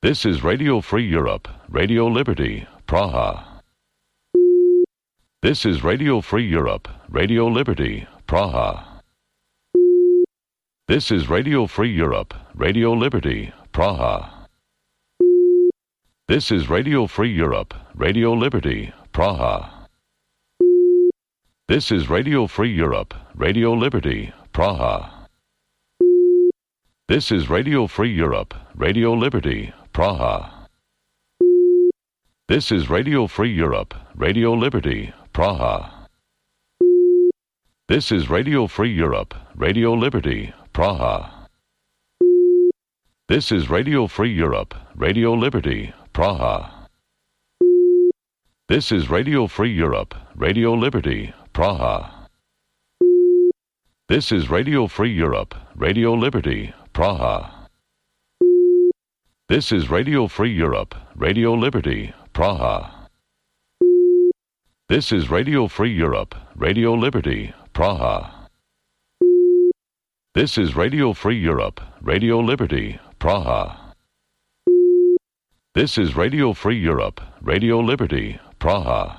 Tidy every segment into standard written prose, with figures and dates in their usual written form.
This is Radio Free Europe, Radio Liberty, Praha. This is Radio Free Europe, Radio Liberty, Praha. This is Radio Free Europe, Radio Liberty, Praha. This is Radio Free Europe, Radio Liberty, Praha. This is Radio Free Europe, Radio Liberty, Praha. This is Radio Free Europe, Radio Liberty, Praha. This is Radio Free Europe, Radio Liberty, Praha. This is Radio Free Europe, Radio Liberty, Praha. This is Radio Free Europe, Radio Liberty, Praha. This is Radio Free Europe, Radio Liberty, Praha. This is Radio Free Europe, Radio Liberty, Praha. This is Radio Free Europe, Radio Liberty, Praha. This is Radio Free Europe, Radio Liberty, Praha. This is Radio Free Europe, Radio Liberty, Praha. This is Radio Free Europe, Radio Liberty, Praha.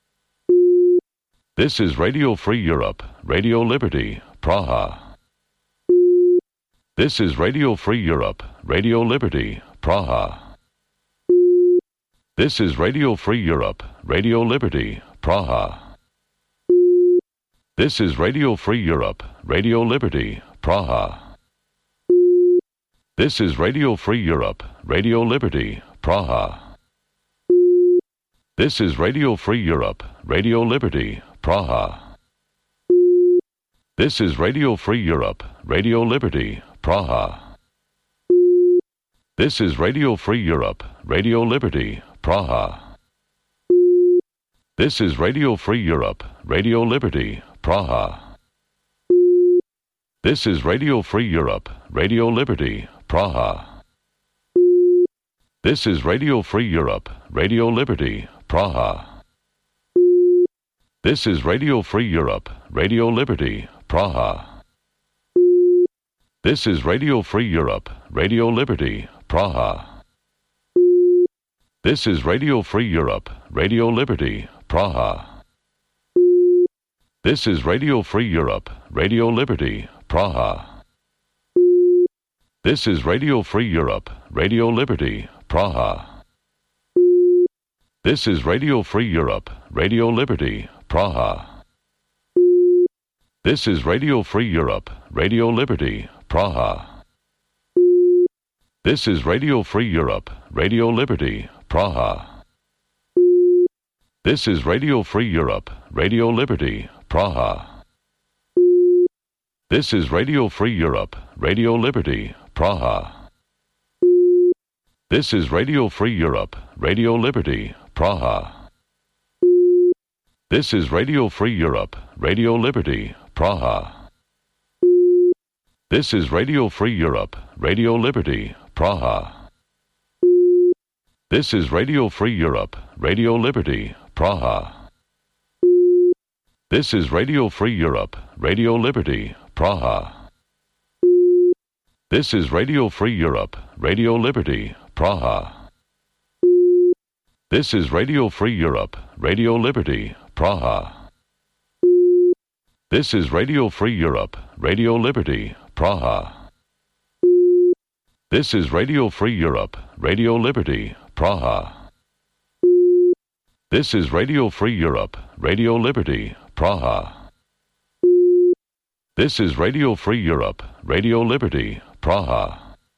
This is Radio Free Europe, Radio Liberty, Praha. This is Radio Free Europe, Radio Liberty, Praha. This is Radio Free Europe, Radio Liberty, Praha. This is Radio Free Europe, Radio Liberty, Praha. This is Radio Free Europe, Radio Liberty, Praha. This is Radio Free Europe, Radio Liberty, Praha. This is Radio Free Europe, Radio Liberty, Praha. This is Radio Free Europe, Radio Liberty, Praha. This is Radio Free Europe, Radio Liberty, Praha. This is Radio Free Europe, Radio Liberty, Praha. This is Radio Free Europe, Radio Liberty, Praha. This is Radio Free Europe, Radio Liberty, Praha. This is Radio Free Europe, Radio Liberty, Praha. This is Radio Free Europe, Radio Liberty, Praha. This is Radio Free Europe, Radio Liberty, Praha. This is Radio Free Europe, Radio Liberty, Praha. This is Radio Free Europe, Radio Liberty, Praha. This is Radio Free Europe, Radio Liberty, Praha. This is Radio Free Europe, Radio Liberty, Praha. This is Radio Free Europe, Radio Liberty, Praha. This is Radio Free Europe, Radio Liberty, Praha. This is Radio Free Europe, Radio Liberty, Praha. This is Radio Free Europe, Radio Liberty, Praha. This is Radio Free Europe, Radio Liberty, Praha. This is Radio Free Europe, Radio Liberty, Praha. This is Radio Free Europe, Radio Liberty, Praha. This is Radio Free Europe, Radio Liberty, Praha. This is Radio Free Europe, Radio Liberty, Praha. This is Radio Free Europe, Radio Liberty, Praha. This is Radio Free Europe, Radio Liberty, Praha. This is Radio Free Europe, Radio Liberty, Praha. This is Radio Free Europe, Radio Liberty, Praha.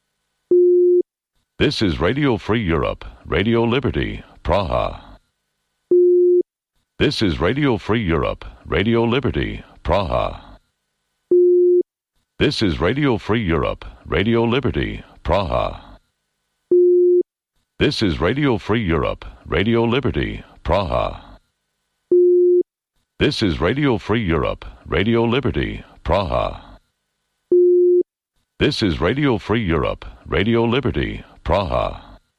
This is Radio Free Europe, Radio Liberty, Praha. This is Radio Free Europe, Radio Liberty, Praha. This is Radio Free Europe, Radio Liberty, Praha. This is Radio Free Europe, Radio Liberty, Praha. This is Radio Free Europe, Radio Liberty, Praha. This is Radio Free Europe, Radio Liberty, Praha.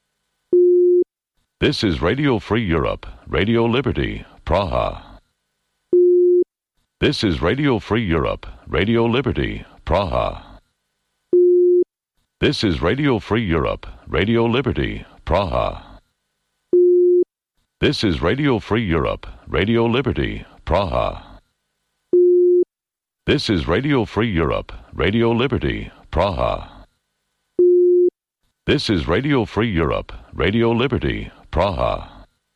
This is Radio Free Europe, Radio Liberty, Praha. This is Radio Free Europe, Radio Liberty, Praha. This is Radio Free Europe, Radio Liberty, Praha. This is Radio Free Europe, Radio Liberty, Praha. This is Radio Free Europe, Radio Liberty, Praha. This is Radio Free Europe, Radio Liberty, Praha.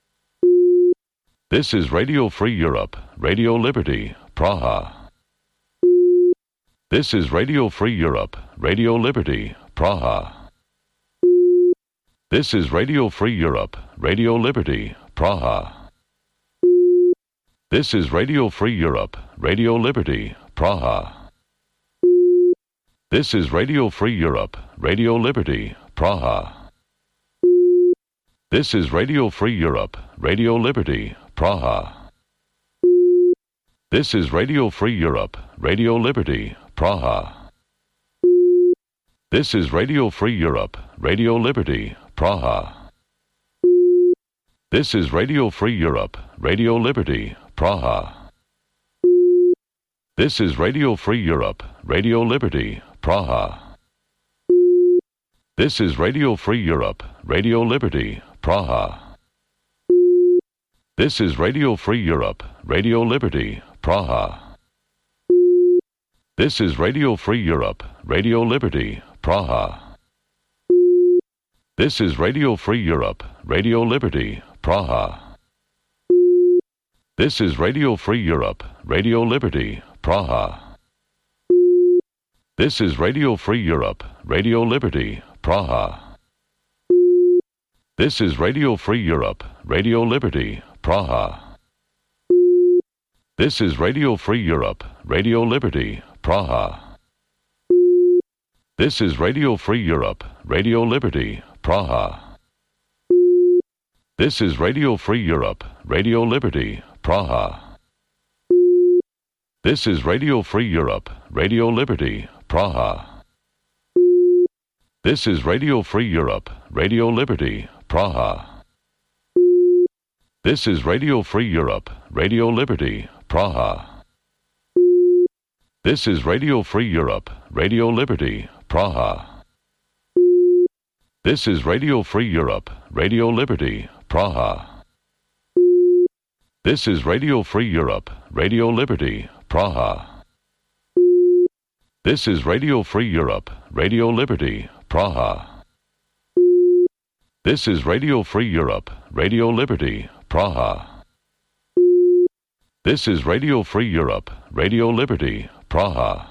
This is Radio Free Europe, Radio Liberty, Praha. This is Radio Free Europe, Radio Liberty, Praha. This is Radio Free Europe, Radio Liberty, Praha. This is Radio Free Europe, Radio Liberty, Praha. This is Radio Free Europe, Radio Liberty, Praha. This is Radio Free Europe, Radio Liberty, Praha. This is Radio Free Europe, Radio Liberty, Praha. This is Radio Free Europe, Radio Liberty, Praha. This is Radio Free Europe, Radio Liberty, Praha. This is Radio Free Europe, Radio Liberty, Praha. This is Radio Free Europe, Radio Liberty, Praha. This is Radio Free Europe, Radio Liberty, Praha. This is Radio Free Europe, Radio Liberty, Praha. This is Radio Free Europe, Radio Liberty, Praha. This is Radio Free Europe, Radio Liberty, Praha. This is Radio Free Europe, Radio Liberty, Praha. This is Radio Free Europe, Radio Liberty, Praha. This is Radio Free Europe, Radio Liberty, Praha. This is Radio Free Europe, Radio Liberty, Praha. This is Radio Free Europe, Radio Liberty, Praha. This is Radio Free Europe, Radio Liberty, Praha. This is Radio Free Europe, Radio Liberty, Praha. This is Radio Free Europe, Radio Liberty, Praha. This is Radio Free Europe, Radio Liberty, Praha. This is Radio Free Europe, Radio Liberty, Praha. This is Radio Free Europe, Radio Liberty, Praha. This is Radio Free Europe, Radio Liberty, Praha. This is Radio Free Europe, Radio Liberty, Praha. This is Radio Free Europe, Radio Liberty, Praha.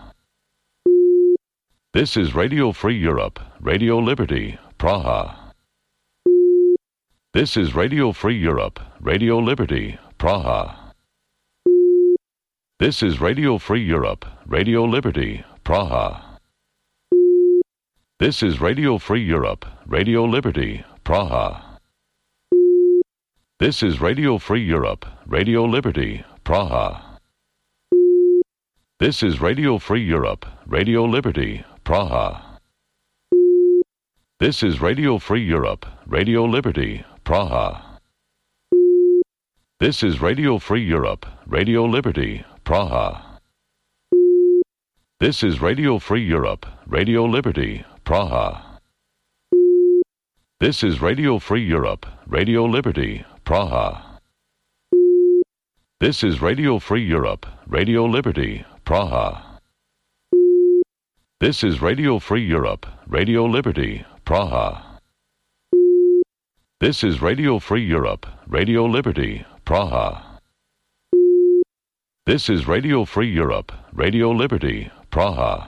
This is Radio Free Europe, Radio Liberty, Praha. This is Radio Free Europe, Radio Liberty, Praha. This is Radio Free Europe, Radio Liberty, Praha. This is Radio Free Europe, Radio Liberty, Praha. This is Radio Free Europe, Radio Liberty, Praha. This is Radio Free Europe, Radio Liberty, Praha. This is Radio Free Europe, Radio Liberty, Praha. This is Radio Free Europe, Radio Liberty, Praha. This is Radio Free Europe, Radio Liberty, Praha. This is Radio Free Europe, Radio Liberty, Praha. This is Radio Free Europe, Radio Liberty, Praha. This is Radio Free Europe, Radio Liberty, Praha. This is Radio Free Europe, Radio Liberty, Praha. This is Radio Free Europe, Radio Liberty, Praha.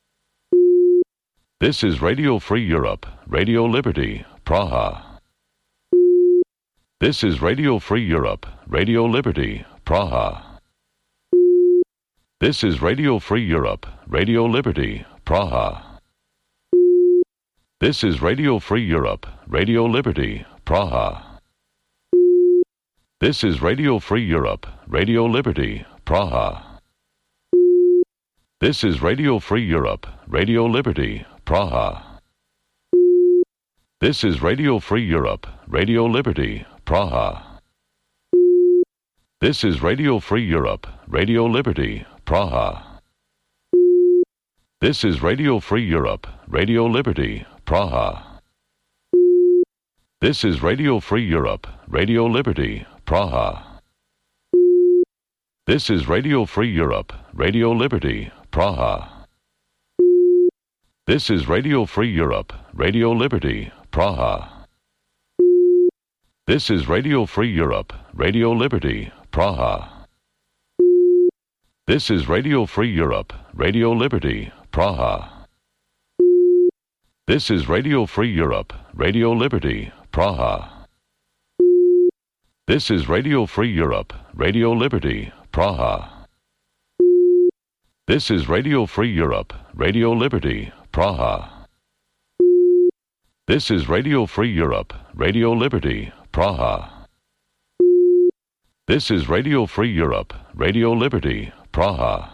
This is Radio Free Europe, Radio Liberty, Praha. This is Radio Free Europe, Radio Liberty, Praha. This is Radio Free Europe, Radio Liberty, Praha. This is Radio Free Europe, Radio Liberty, Praha. This is Radio Free Europe, Radio Liberty, Praha. This is Radio Free Europe, Radio Liberty, Praha. This is Radio Free Europe, Radio Liberty, Praha. This is Radio Free Europe, Radio Liberty, Praha. This is Radio Free Europe, Radio Liberty, Praha. This is Radio Free Europe, Radio Liberty, Praha. This is Radio Free Europe, Radio Liberty, Praha. This is Radio Free Europe, Radio Liberty, Praha. This is Radio Free Europe, Radio Liberty, Praha. This is Radio Free Europe, Radio Liberty, Praha. This is Radio Free Europe, Radio Liberty, Praha. This is Radio Free Europe, Radio Liberty, Praha. This is Radio Free Europe, Radio Liberty, Praha. This is Radio Free Europe, Radio Liberty, Praha. This is Radio Free Europe, Radio Liberty, Praha.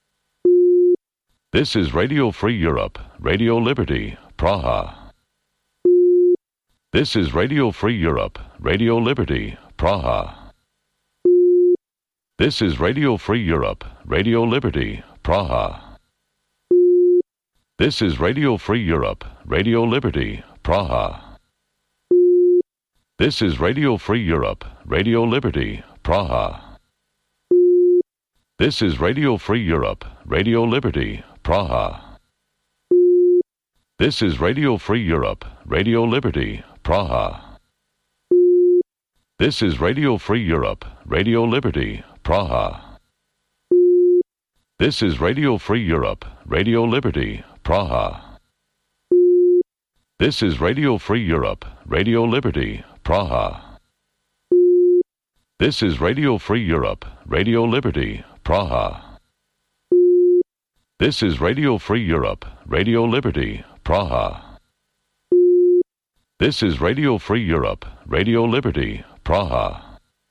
This is Radio Free Europe, Radio Liberty, Praha. This is Radio Free Europe, Radio Liberty, Praha. This is Radio Free Europe, Radio Liberty, Praha. This is Radio Free Europe, Radio Liberty, Praha. This is Radio Free Europe, Radio Liberty, Praha. This is Radio Free Europe, Radio Liberty, Praha. This is Radio Free Europe, Radio Liberty, Praha. This is Radio Free Europe, Radio Liberty, Praha. This is Radio Free Europe, Radio Liberty, Praha. This is Radio Free Europe, Radio Liberty, Praha. This is Radio Free Europe, Radio Liberty, Praha. This is Radio Free Europe, Radio Liberty, Praha. This is Radio Free Europe, Radio Liberty, Praha.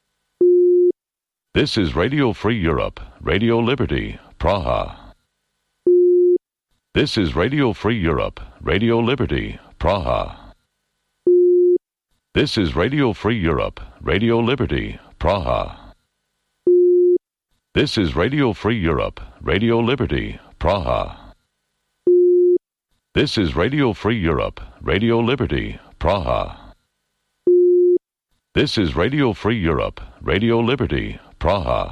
This is Radio Free Europe, Radio Liberty, Praha. This is Radio Free Europe, Radio Liberty, Praha. This is Radio Free Europe, Radio Liberty, Praha. This is Radio Free Europe, Radio Liberty, Praha. This is Radio Free Europe, Radio Liberty, Praha. This is Radio Free Europe, Radio Liberty, Praha.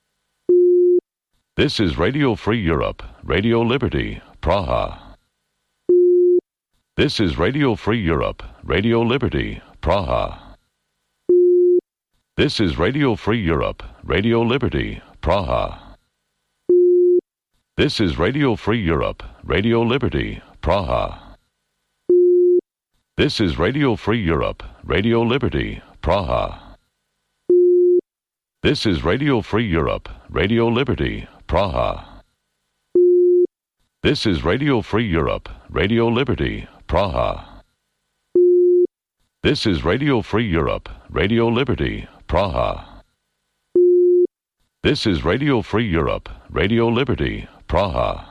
This is Radio Free Europe, Radio Liberty, Praha. This is Radio Free Europe, Radio Liberty, Praha. This is Radio Free Europe, Radio Liberty, Praha. This is Radio Free Europe, Radio Liberty, Praha. This is Radio Free Europe, Radio Liberty, Praha. This is Radio Free Europe, Radio Liberty, Praha. This is Radio Free Europe, Radio Liberty, Praha. This is Radio Free Europe, Radio Liberty, Praha. This is Radio Free Europe, Radio Liberty, Praha.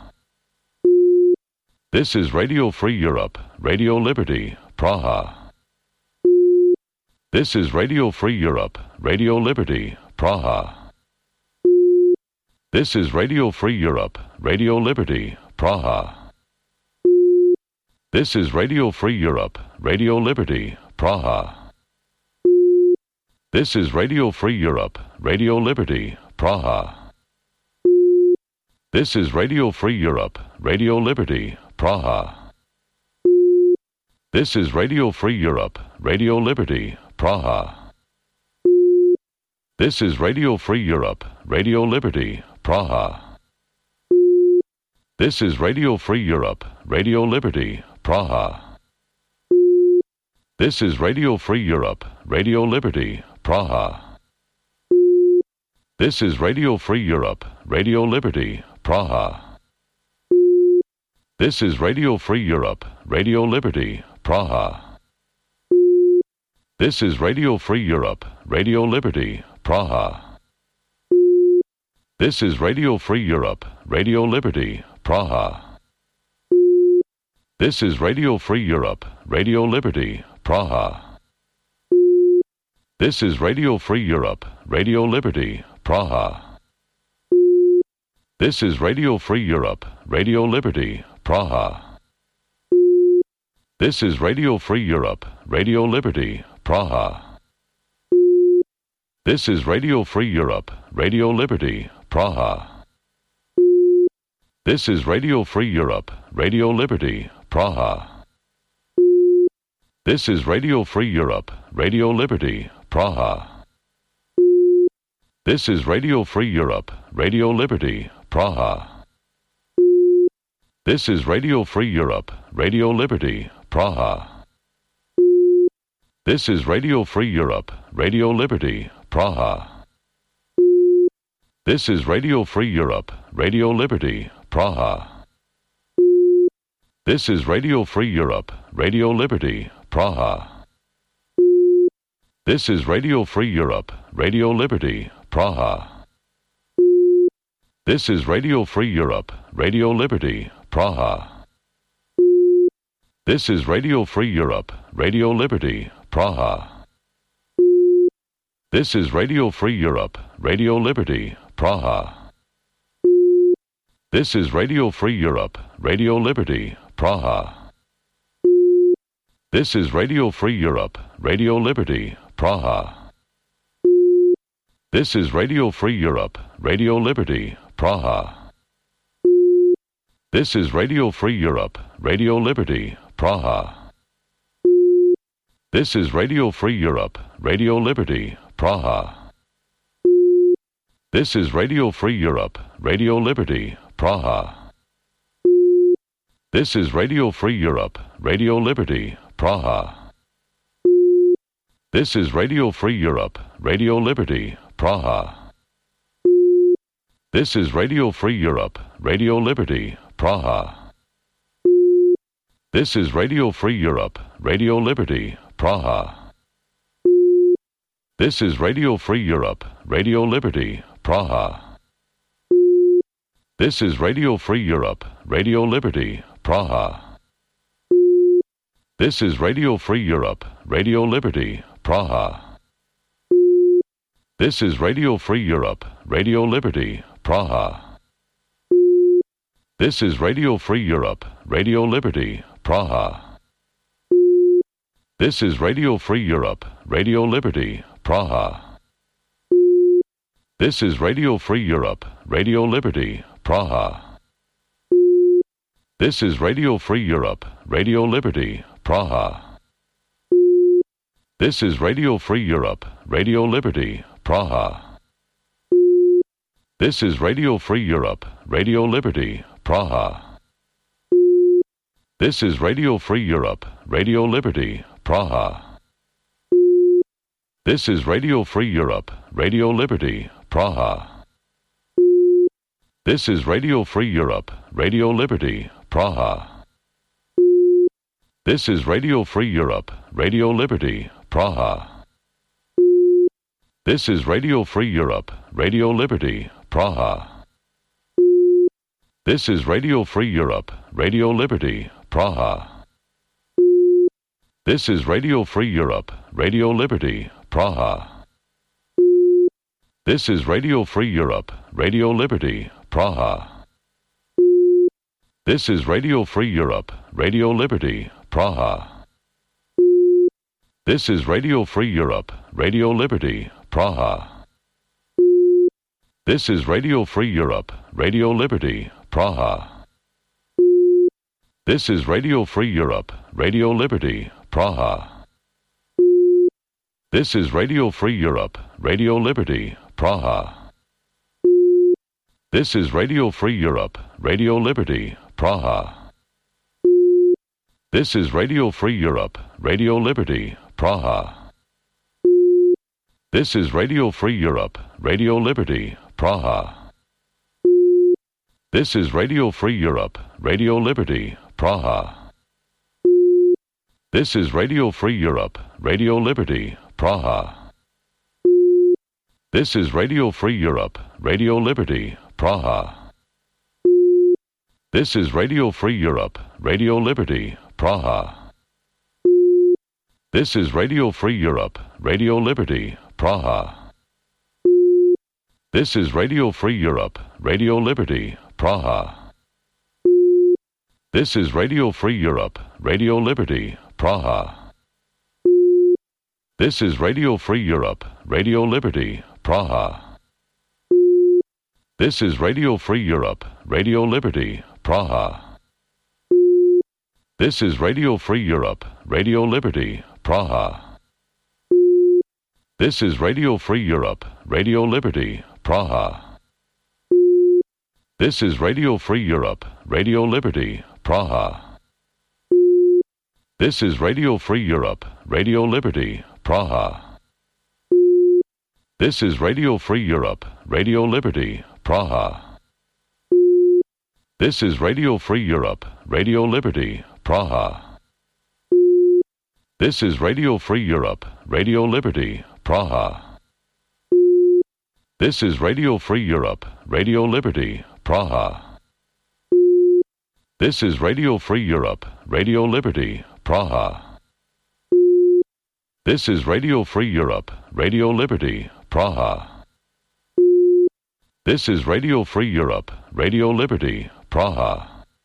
This is Radio Free Europe, Radio Liberty, Praha. This is Radio Free Europe, Radio Liberty, Praha. This is Radio Free Europe, Radio Liberty, Praha. This is Radio Free Europe, Radio Liberty, Praha. This is Radio Free Europe, Radio Liberty, Praha. This is Radio Free Europe, Radio Liberty, Praha. This is Radio Free Europe, Radio Liberty, Praha. This is Radio Free Europe, Radio Liberty, Praha. This is Radio Free Europe, Radio Liberty, Praha. This is Radio Free Europe, Radio Liberty, Praha. This is Radio Free Europe, Radio Liberty, Praha. This is Radio Free Europe, Radio Liberty, Praha. This is Radio Free Europe, Radio Liberty, Praha. This is Radio Free Europe, Radio Liberty, Praha. This is Radio Free Europe, Radio Liberty, Praha. This is Radio Free Europe, Radio Liberty, Praha. This is Radio Free Europe, Radio Liberty, Praha. This is Radio Free Europe, Radio Liberty, Praha. This is Radio Free Europe, Radio Liberty, Praha. This is Radio Free Europe, Radio Liberty, Praha. This is Radio Free Europe, Radio Liberty, Praha. This is Radio Free Europe, Radio Liberty, Praha. This is Radio Free Europe, Radio Liberty, Praha. This is Radio Free Europe, Radio Liberty, Praha. This is Radio Free Europe, Radio Liberty, Praha. This is Radio Free Europe, Radio Liberty, Praha. This is Radio Free Europe, Radio Liberty, Praha. This is Radio Free Europe, Radio Liberty, Praha. This is Radio Free Europe, Radio Liberty, Praha. This is Radio Free Europe, Radio Liberty, Praha. This is Radio Free Europe, Radio Liberty, Praha. This is Radio Free Europe, Radio Liberty, Praha. This is Radio Free Europe, Radio Liberty, Praha. This is Radio Free Europe, Radio Liberty, Praha. This is Radio Free Europe, Radio Liberty, Praha. This is Radio Free Europe, Radio Liberty, Praha. This is Radio Free Europe, Radio Liberty, Praha. This is Radio Free Europe, Radio Liberty, Praha. This is Radio Free Europe, Radio Liberty, Praha. This is Radio Free Europe, Radio Liberty, Praha. This is Radio Free Europe, Radio Liberty, Praha. This is Radio Free Europe, Radio Liberty, Praha. This is Radio Free Europe, Radio Liberty, Praha. This is Radio Free Europe, Radio Liberty, Praha. This is Radio Free Europe, Radio Liberty, Praha. This is Radio Free Europe, Radio Liberty, Praha. This is Radio Free Europe, Radio Liberty, Praha. This is Radio Free Europe, Radio Liberty, Praha. This is Radio Free Europe, Radio Liberty, Praha. This is Radio Free Europe, Radio Liberty, Praha. This is Radio Free Europe, Radio Liberty, Praha. This is Radio Free Europe, Radio Liberty, Praha. This is Radio Free Europe, Radio Liberty, Praha. This is Radio Free Europe, Radio Liberty, Praha. This is Radio Free Europe, Radio Liberty, Praha. This is Radio Free Europe, Radio Liberty, Praha. This is Radio Free Europe, Radio Liberty, Praha. This is Radio Free Europe, Radio Liberty, Praha. This is Radio Free Europe, Radio Liberty, Praha. This is Radio Free Europe, Radio Liberty, Praha. This is Radio Free Europe, Radio Liberty, Praha. This is Radio Free Europe, Radio Liberty, Praha. This is Radio Free Europe, Radio Liberty, Praha. This is Radio Free Europe, Radio Liberty, Praha. This is Radio Free Europe, Radio Liberty, Praha. This is Radio Free Europe, Radio Liberty, Praha. This is Radio Free Europe, Radio Liberty, Praha. This is Radio Free Europe, Radio Liberty, Praha. This is Radio Free Europe, Radio Liberty, Praha. This is Radio Free Europe, Radio Liberty, Praha. This is Radio Free Europe, Radio Liberty, Praha. This is Radio Free Europe, Radio Liberty, Praha. This is Radio Free Europe, Radio Liberty, Praha. This is Radio Free Europe, Radio Liberty, Praha. This is Radio Free Europe, Radio Liberty, Praha. This is Radio Free Europe, Radio Liberty, Praha. This is Radio Free Europe, Radio Liberty, Praha. This is Radio Free Europe, Radio Liberty, Praha. This is Radio Free Europe, Radio Liberty, Praha. This is Radio Free Europe, Radio Liberty, Praha. This is Radio Free Europe, Radio Liberty, Praha. This is Radio Free Europe, Radio Liberty, Praha. This is Radio Free Europe, Radio Liberty, Praha. This is Radio Free Europe, Radio Liberty, Praha. This is Radio Free Europe, Radio Liberty, Praha. This is Radio Free Europe, Radio Liberty, Praha.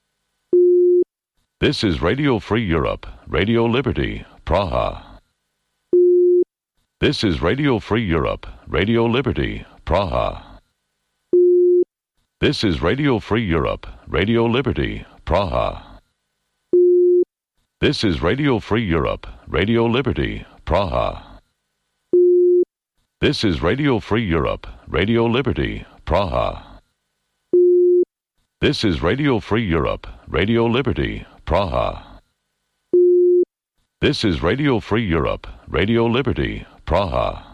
This is Radio Free Europe, Radio Liberty, Praha. This is Radio Free Europe, Radio Liberty, Praha. This is Radio Free Europe, Radio Liberty, Praha. This is Radio Free Europe, Radio Liberty, Praha. This is Radio Free Europe, Radio Liberty, Praha. This is Radio Free Europe, Radio Liberty, Praha. This is Radio Free Europe, Radio Liberty, Praha.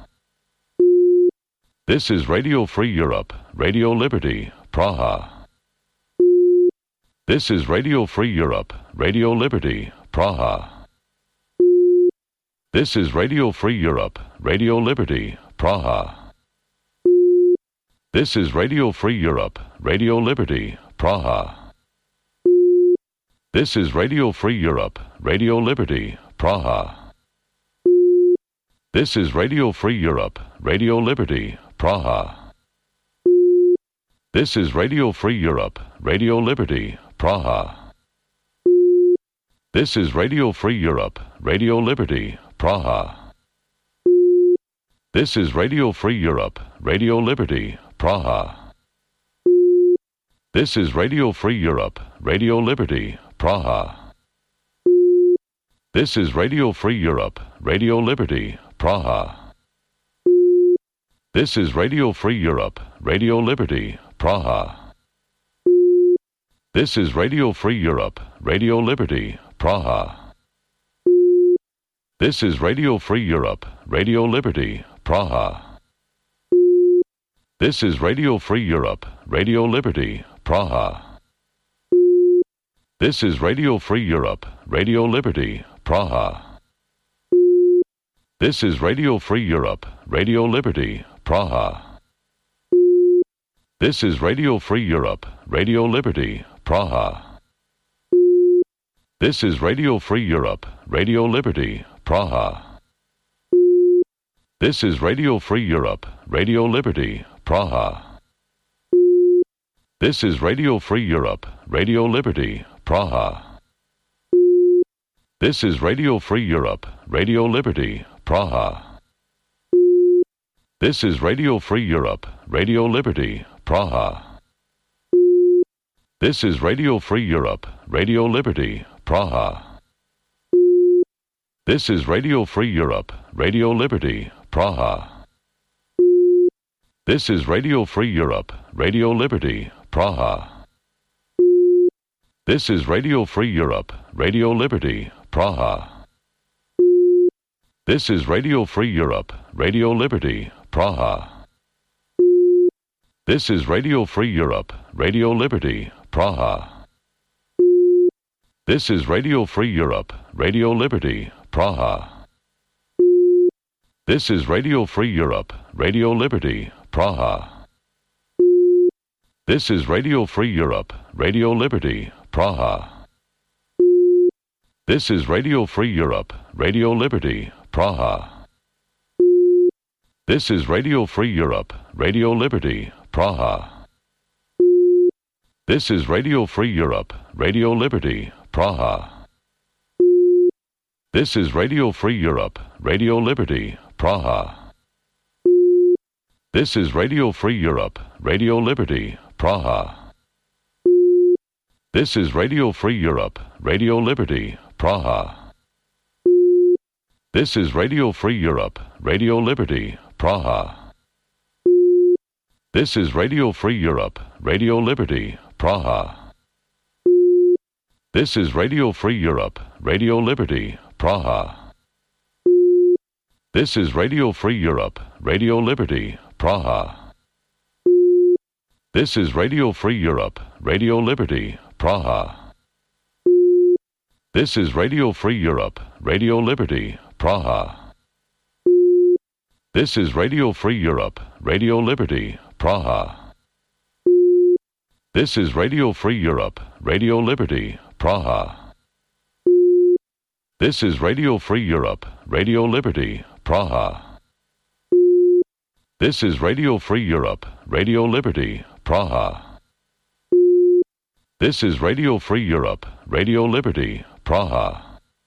This is Radio Free Europe, Radio Liberty, Praha. This is Radio Free Europe, Radio Liberty, Praha. This is Radio Free Europe, Radio Liberty, Praha. This is Radio Free Europe, Radio Liberty, Praha. This is Radio Free Europe, Radio Liberty, Praha. This is Radio Free Europe, Radio Liberty, Praha. This is Radio Free Europe, Radio Liberty, Praha. This is Radio Free Europe, Radio Liberty, Praha. This is Radio Free Europe, Radio Liberty, Praha. This is Radio Free Europe, Radio Liberty, Praha. This is Radio Free Europe, Radio Liberty, Praha. This is Radio Free Europe, Radio Liberty, Praha. This is Radio Free Europe, Radio Liberty, Praha. This is Radio Free Europe, Radio Liberty, Praha. This is Radio Free Europe, Radio Liberty, Praha. This is Radio Free Europe, Radio Liberty, Praha. This is Radio Free Europe, Radio Liberty, Praha. This is Radio Free Europe, Radio Liberty, Praha. This is Radio Free Europe, Radio Liberty, Praha. This is Radio Free Europe, Radio Liberty, Praha. This is Radio Free Europe, Radio Liberty, Praha. This is Radio Free Europe, Radio Liberty, Praha. This is Radio Free Europe, Radio Liberty, Praha. This is Radio Free Europe, Radio Liberty, Praha. This is Radio Free Europe, Radio Liberty, Praha. This is Radio Free Europe, Radio Liberty, Praha. This is Radio Free Europe, Radio Liberty, Praha. This is Radio Free Europe, Radio Liberty, Praha. This is Radio Free Europe, Radio Liberty, Praha. This is Radio Free Europe, Radio Liberty, Praha. This is Radio Free Europe, Radio Liberty, Praha. This is Radio Free Europe, Radio Liberty, Praha. This is Radio Free Europe, Radio Liberty, Praha. This is Radio Free Europe, Radio Liberty, Praha. This is Radio Free Europe, Radio Liberty, Praha. This is Radio Free Europe, Radio Liberty, Praha. This is Radio Free Europe, Radio Liberty, Praha. This is Radio Free Europe, Radio Liberty, Praha. This is Radio Free Europe, Radio Liberty, Praha. This is Radio Free Europe, Radio Liberty, Praha. This is Radio Free Europe, Radio Liberty, Praha. This is Radio Free Europe, Radio Liberty, Praha. This is Radio Free Europe, Radio Liberty, Praha. This is Radio Free Europe, Radio Liberty, Praha. This is Radio Free Europe, Radio Liberty, Praha. This is Radio Free Europe, Radio Liberty, Praha. This is Radio Free Europe, Radio Liberty, Praha. This is Radio Free Europe, Radio Liberty, Praha. This is Radio Free Europe, Radio Liberty, Praha.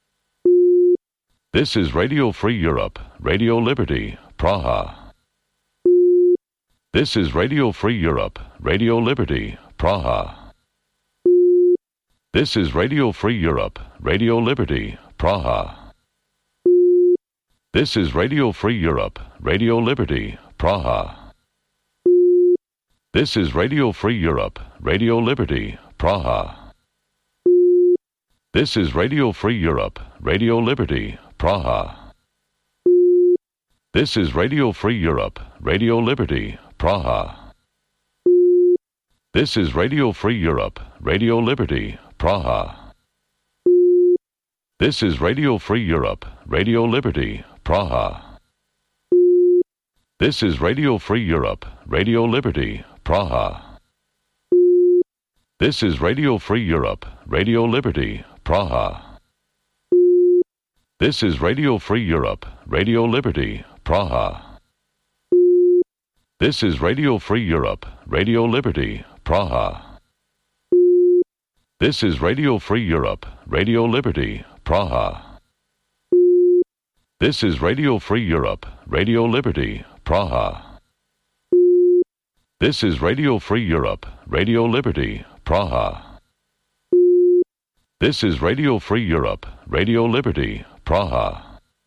This is Radio Free Europe, Radio Liberty, Praha. This is Radio Free Europe, Radio Liberty, Praha. This is Radio Free Europe, Radio Liberty, Praha. This is Radio Free Europe, Radio Liberty, Praha. This is Radio Free Europe, Radio Liberty, Praha. This is Radio Free Europe, Radio Liberty, Praha. This is Radio Free Europe, Radio Liberty, Praha. This is Radio Free Europe, Radio Liberty, Praha. This is Radio Free Europe, Radio Liberty, Praha. This is Radio Free Europe, Radio Liberty, Praha. This is Radio Free Europe, Radio Liberty, Praha. This is Radio Free Europe, Radio Liberty, Praha. This is Radio Free Europe, Radio Liberty, Praha. This is Radio Free Europe, Radio Liberty, Praha. This is Radio Free Europe, Radio Liberty, Praha. This is Radio Free Europe, Radio Liberty, Praha. This is Radio Free Europe, Radio Liberty, Praha.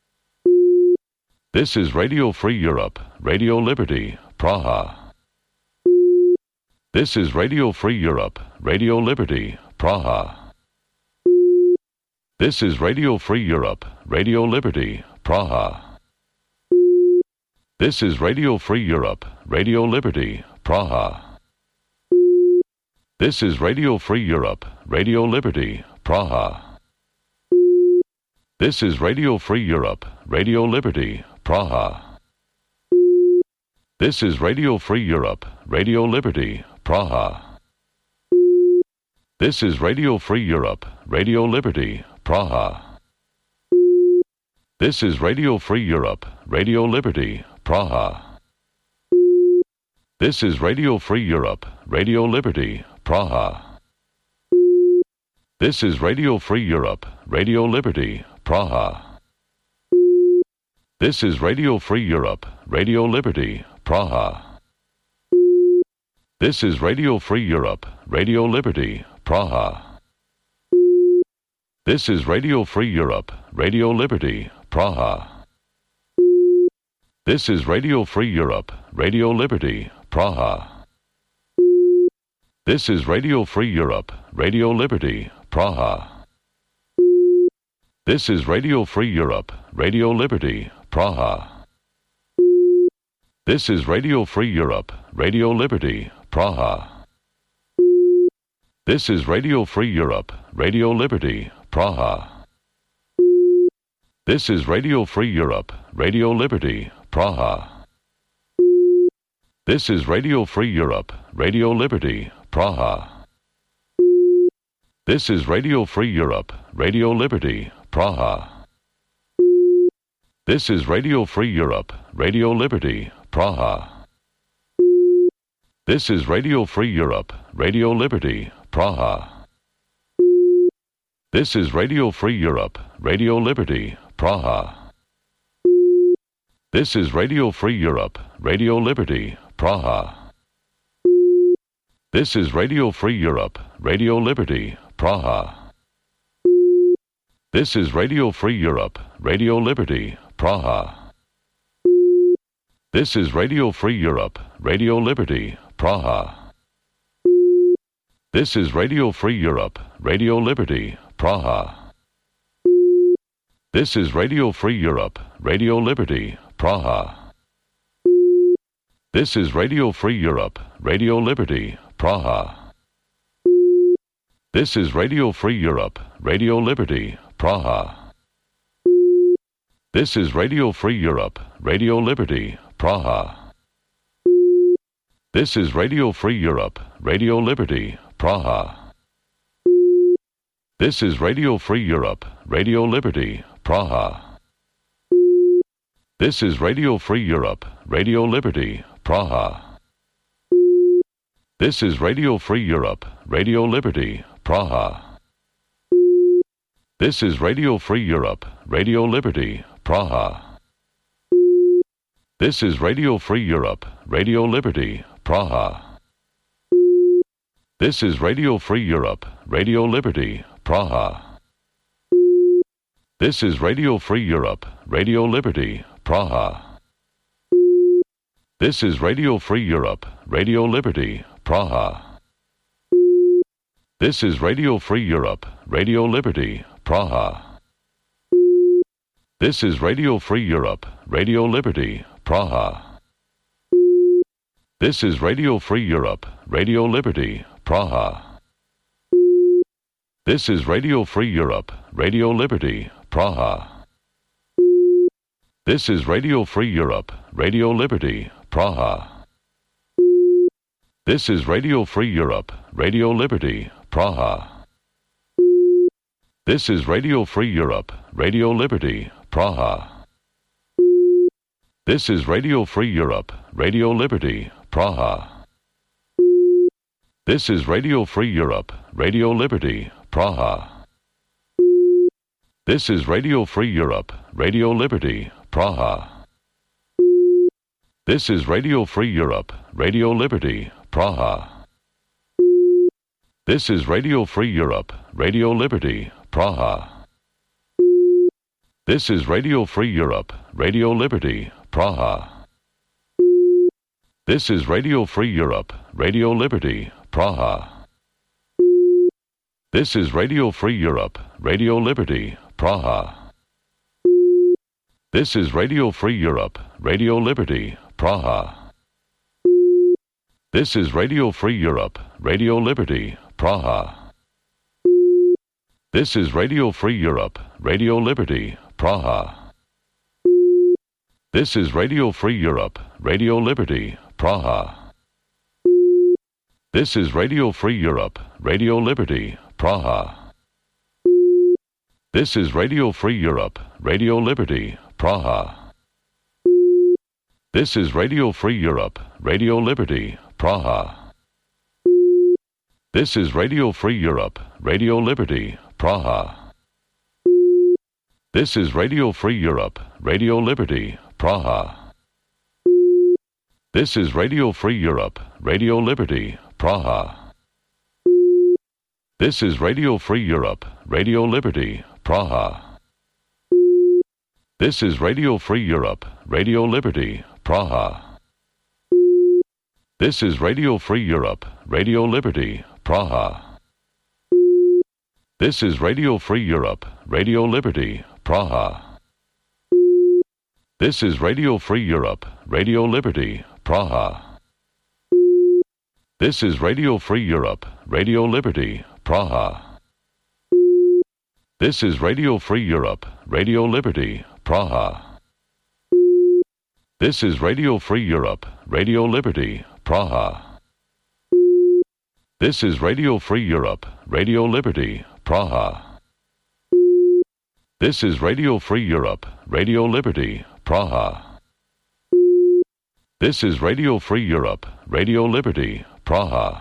This is Radio Free Europe, Radio Liberty, Praha. This is Radio Free Europe, Radio Liberty, Praha. This is Radio Free Europe, Radio Liberty, Praha. This is Radio Free Europe, Radio Liberty, Praha. This is Radio Free Europe, Radio Liberty, Praha. This is Radio Free Europe, Radio Liberty, Praha. This is Radio Free Europe, Radio Liberty, Praha. This is Radio Free Europe, Radio Liberty, Praha. This is Radio Free Europe, Radio Liberty, Praha. This is Radio Free Europe, Radio Liberty, Praha. This is Radio Free Europe, Radio Liberty, Praha. This is Radio Free Europe, Radio Liberty, Praha. This is Radio Free Europe, Radio Liberty, Praha. This is Radio Free Europe, Radio Liberty, Praha. This is Radio Free Europe, Radio Liberty, Praha. This is Radio Free Europe, Radio Liberty, Praha. This is Radio Free Europe, Radio Liberty, Praha. This is Radio Free Europe, Radio Liberty, Praha. This is Radio Free Europe, Radio Liberty, Praha. This is Radio Free Europe, Radio Liberty, Praha. This is Radio Free Europe, Radio Liberty, Praha. This is Radio Free Europe, Radio Liberty, Praha. This is Radio Free Europe, Radio Liberty, Praha. This is Radio Free Europe, Radio Liberty, Praha. This is Radio Free Europe, Radio Liberty, Praha. This is Radio Free Europe, Radio Liberty, Praha. This is Radio Free Europe, Radio Liberty, Praha. This is Radio Free Europe, Radio Liberty, Praha. This is Radio Free Europe, Radio Liberty, Praha. This is Radio Free Europe, Radio Liberty, Praha. This is Radio Free Europe, Radio Liberty, Praha. This is Radio Free Europe, Radio Liberty, Praha. This is Radio Free Europe, Radio Liberty, Praha. This is Radio Free Europe, Radio Liberty, Praha. This is Radio Free Europe, Radio Liberty, Praha. This is Radio Free Europe, Radio Liberty, Praha. This is Radio Free Europe, Radio Liberty, Praha. This is Radio Free Europe, Radio Liberty, Praha. This is Radio Free Europe, Radio Liberty, Praha. This is Radio Free Europe, Radio Liberty, Praha. This is Radio Free Europe, Radio Liberty, Praha. This is Radio Free Europe, Radio Liberty, Praha. This is Radio Free Europe, Radio Liberty, Praha. This is Radio Free Europe, Radio Liberty, Praha. This is Radio Free Europe, Radio Liberty, Praha. This is Radio Free Europe, Radio Liberty, Praha. This is Radio Free Europe, Radio Liberty, Praha. This is Radio Free Europe, Radio Liberty, Praha. This is Radio Free Europe, Radio Liberty, Praha. This is Radio Free Europe, Radio Liberty, Praha. This is Radio Free Europe, Radio Liberty, Praha. This is Radio Free Europe, Radio Liberty, Praha. This is Radio Free Europe, Radio Liberty, Praha. This is Radio Free Europe, Radio Liberty, Praha. This is Radio Free Europe, Radio Liberty, Praha. This is Radio Free Europe, Radio Liberty, Praha. This is Radio Free Europe, Radio Liberty, Praha. This is Radio Free Europe, Radio Liberty, Praha. This is Radio Free Europe, Radio Liberty, Praha. This is Radio Free Europe, Radio Liberty, Praha. This is Radio Free Europe, Radio Liberty, Praha. This is Radio Free Europe, Radio Liberty, Praha. This is Radio Free Europe, Radio Liberty, Praha. This is Radio Free Europe, Radio Liberty, Praha. This is Radio Free Europe, Radio Liberty, Praha. This is Radio Free Europe, Radio Liberty, Praha. This is Radio Free Europe, Radio Liberty, Praha. This is Radio Free Europe, Radio Liberty, Praha. This is Radio Free Europe, Radio Liberty, Praha. This is Radio Free Europe, Radio Liberty, Praha. This is Radio Free Europe, Radio Liberty, Praha. This is Radio Free Europe, Radio Liberty, Praha. This is Radio Free Europe, Radio Liberty, Praha. This is Radio Free Europe, Radio Liberty, Praha. This is Radio Free Europe, Radio Liberty, Praha. This is Radio Free Europe, Radio Liberty, Praha. This is Radio Free Europe, Radio Liberty, Praha. This is Radio Free Europe, Radio Liberty, Praha. This is Radio Free Europe, Radio Liberty, Praha.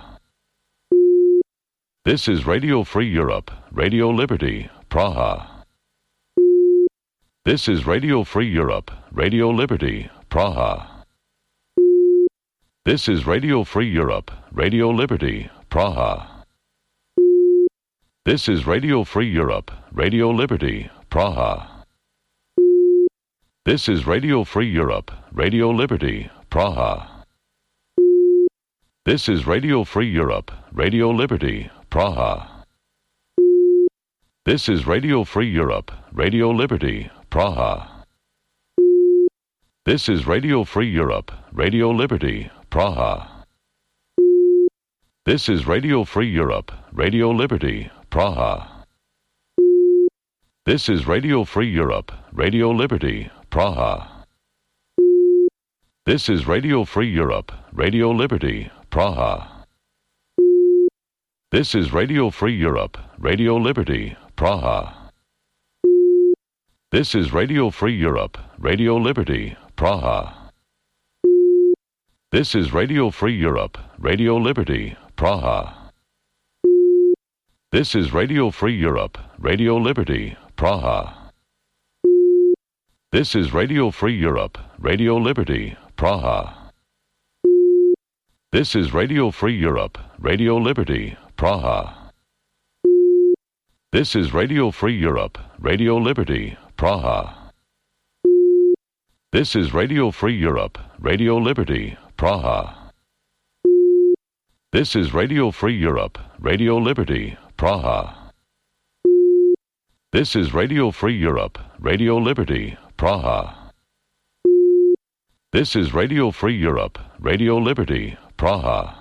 This is Radio Free Europe, Radio Liberty, Praha. This is Radio Free Europe, Radio Liberty, Praha. This is Radio Free Europe, Radio Liberty, Praha. This is Radio Free Europe, Radio Liberty, Praha. This is Radio Free Europe, Radio Liberty, Praha. This is Radio Free Europe, Radio Liberty, Praha. This is Radio Free Europe, Radio Liberty, Praha. This is Radio Free Europe, Radio Liberty, Praha. This is Radio Free Europe, Radio Liberty, Praha. This is Radio Free Europe, Radio Liberty, Praha. This is Radio Free Europe, Radio Liberty, Praha. This is Radio Free Europe, Radio Liberty, Praha. This is Radio Free Europe, Radio Liberty, Praha. This is Radio Free Europe, Radio Liberty, Praha. This is Radio Free Europe, Radio Liberty, Praha. This is Radio Free Europe, Radio Liberty, Praha. This is Radio Free Europe, Radio Liberty, Praha. This is Radio Free Europe, Radio Liberty, Praha. This is Radio Free Europe, Radio Liberty, Praha. This is Radio Free Europe, Radio Liberty, Praha. This is Radio Free Europe, Radio Liberty, Praha. This is Radio Free Europe, Radio Liberty, Praha.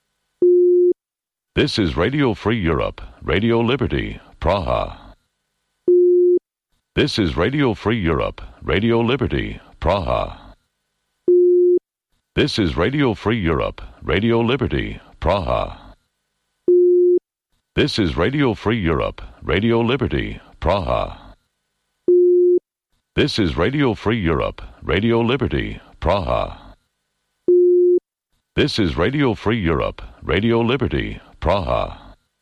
This is Radio Free Europe, Radio Liberty, Praha. This is Radio Free Europe, Radio Liberty, Praha. This is Radio Free Europe, Radio Liberty, Praha. This is Radio Free Europe, Radio Liberty, Praha. This is Radio Free Europe, Radio Liberty, Praha. This is Radio Free Europe, Radio Liberty, Praha.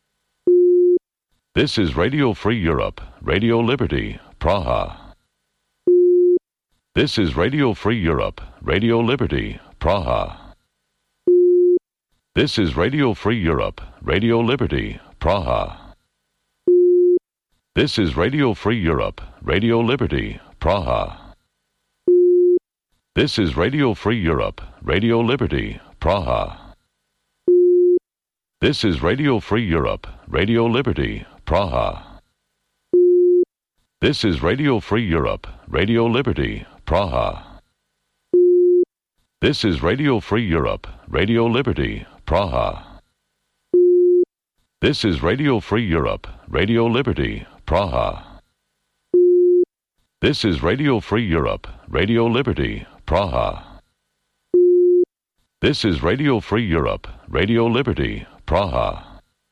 This is Radio Free Europe, Radio Liberty, Praha. This is Radio Free Europe, Radio Liberty, Praha. This is Radio Free Europe, Radio Liberty, Praha. This is Radio Free Europe, Radio Liberty, Praha. This is Radio Free Europe, Radio Liberty, Praha. This is Radio Free Europe, Radio Liberty, Praha. This is Radio Free Europe, Radio Liberty, Praha. This is Radio Free Europe, Radio Liberty, Praha. This is Radio Free Europe, Radio Liberty, Praha. This is Radio Free Europe, Radio Liberty, Praha. This is Radio Free Europe, Radio Liberty, Praha.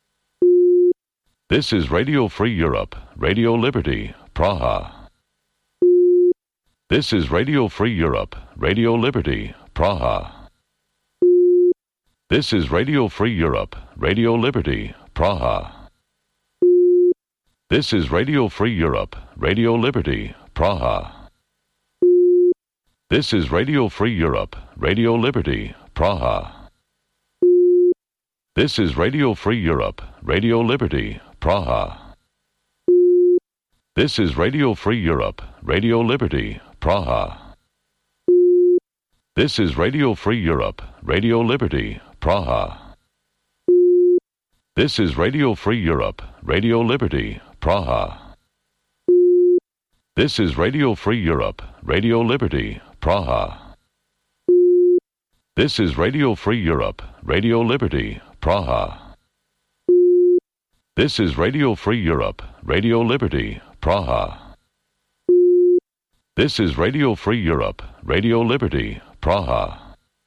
This is Radio Free Europe, Radio Liberty, Praha. This is Radio Free Europe, Radio Liberty, Praha. This is Radio Free Europe, Radio Liberty, Praha. This is Radio Free Europe, Radio Liberty, Praha. This is Radio Free Europe, Radio Liberty, Praha. This is Radio Free Europe, Radio Liberty, Praha. This is Radio Free Europe, Radio Liberty, Praha. This is Radio Free Europe, Radio Liberty, Praha. This is Radio Free Europe, Radio Liberty, Praha. This is Radio Free Europe, Radio Liberty, Praha. This is Radio Free Europe, Radio Liberty, Praha. This is Radio Free Europe, Radio Liberty, Praha. This is Radio Free Europe, Radio Liberty, Praha.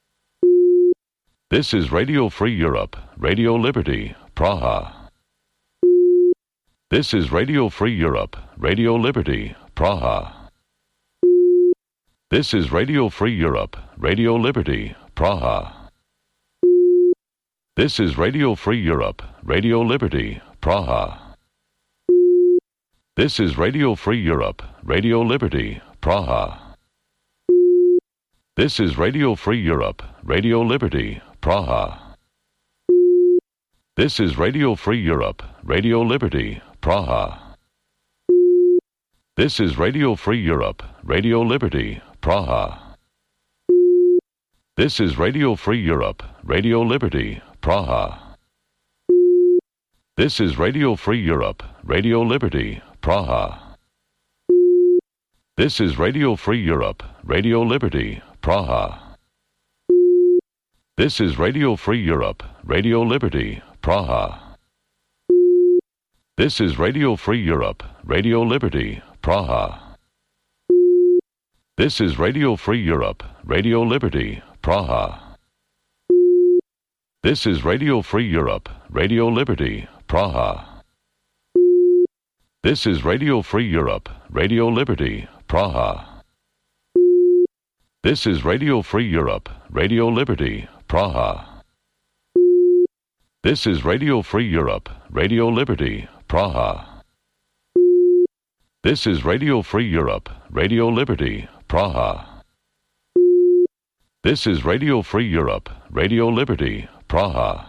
This is Radio Free Europe, Radio Liberty, Praha. This is Radio Free Europe, Radio Liberty, Praha. This is Radio Free Europe, Radio Liberty, Praha. This is Radio Free Europe, Radio Liberty, Praha. This is Radio Free Europe, Radio Liberty, Praha. This is Radio Free Europe, Radio Liberty, Praha. This is Radio Free Europe, Radio Liberty, Praha. This is Radio Free Europe, Radio Liberty, Praha. This is Radio Free Europe, Radio Liberty, Praha. This is Radio Free Europe, Radio Liberty, Praha. This is Radio Free Europe, Radio Liberty, Praha. This is Radio Free Europe, Radio Liberty, Praha. This is Radio Free Europe, Radio Liberty, Praha. This is Radio Free Europe, Radio Liberty, Praha. This is Radio Free Europe, Radio Liberty, Praha. This is Radio Free Europe, Radio Liberty, Praha. This is Radio Free Europe, Radio Liberty, Praha. This is Radio Free Europe, Radio Liberty, Praha. This is Radio Free Europe, Radio Liberty, Praha. This is Radio Free Europe, Radio Liberty, Praha.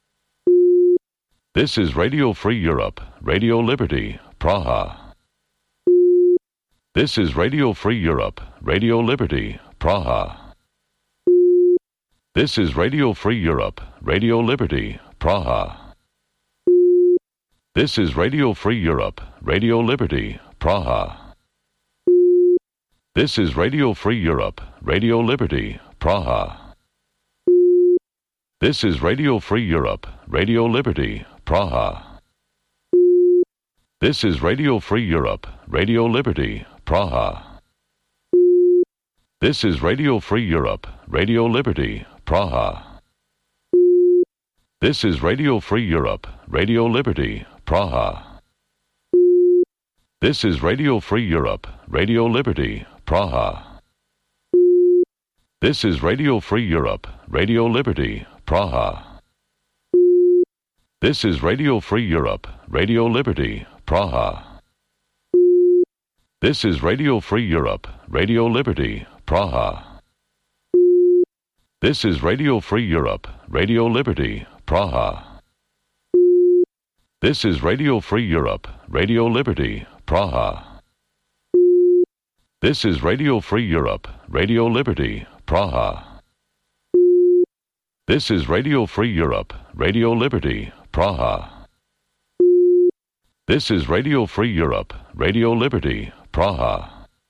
This is Radio Free Europe, Radio Liberty, Praha. This is Radio Free Europe, Radio Liberty, Praha. This is Radio Free Europe, Radio Liberty, Praha. This is Radio Free Europe, Radio Liberty, Praha. This is Radio Free Europe, Radio Liberty, Praha. This is Radio Free Europe, Radio Liberty, Praha. This is Radio Free Europe, Radio Liberty, Praha. This is Radio Free Europe, Radio Liberty, Praha. This is Radio Free Europe, Radio Liberty, Praha. This is Radio Free Europe, Radio Liberty, Praha. This is Radio Free Europe, Radio Liberty, Praha. This is Radio Free Europe, Radio Liberty, Praha. This is Radio Free Europe, Radio Liberty, Praha. This is Radio Free Europe, Radio Liberty, Praha. This is Radio Free Europe, Radio Liberty, Praha. This is Radio Free Europe, Radio Liberty, Praha. This is Radio Free Europe, Radio Liberty, Praha. This is Radio Free Europe, Radio Liberty, Praha.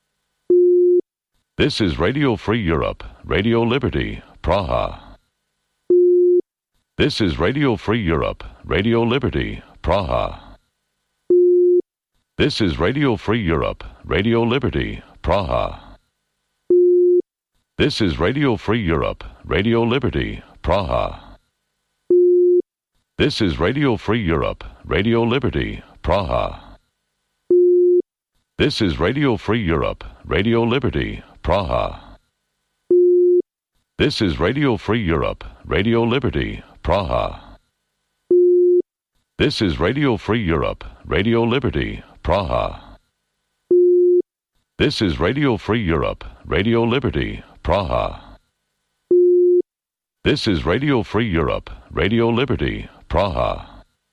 This is Radio Free Europe, Radio Liberty, Praha. This is Radio Free Europe, Radio Liberty, Praha. This is Radio Free Europe, Radio Liberty, Praha. This is Radio Free Europe, Radio Liberty, Praha. This is Radio Free Europe, Radio Liberty, Praha. This is Radio Free Europe, Radio Liberty, Praha. This is Radio Free Europe, Radio Liberty, Praha. This is Radio Free Europe, Radio Liberty, Praha. This is Radio Free Europe, Radio Liberty, Praha. This is Radio Free Europe, Radio Liberty, Praha.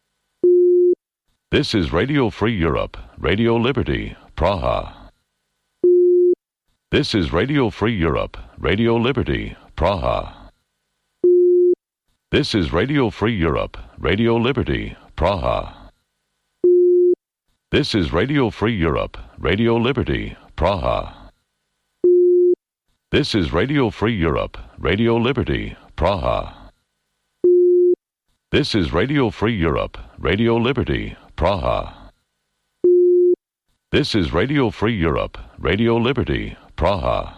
This is Radio Free Europe, Radio Liberty, Praha. This is Radio Free Europe, Radio Liberty, Praha. This is Radio Free Europe, Radio Liberty, Praha. This is Radio Free Europe, Radio Liberty, Praha. This is Radio Free Europe, Radio Liberty, Praha. This is Radio Free Europe, Radio Liberty, Praha. This is Radio Free Europe, Radio Liberty, Praha.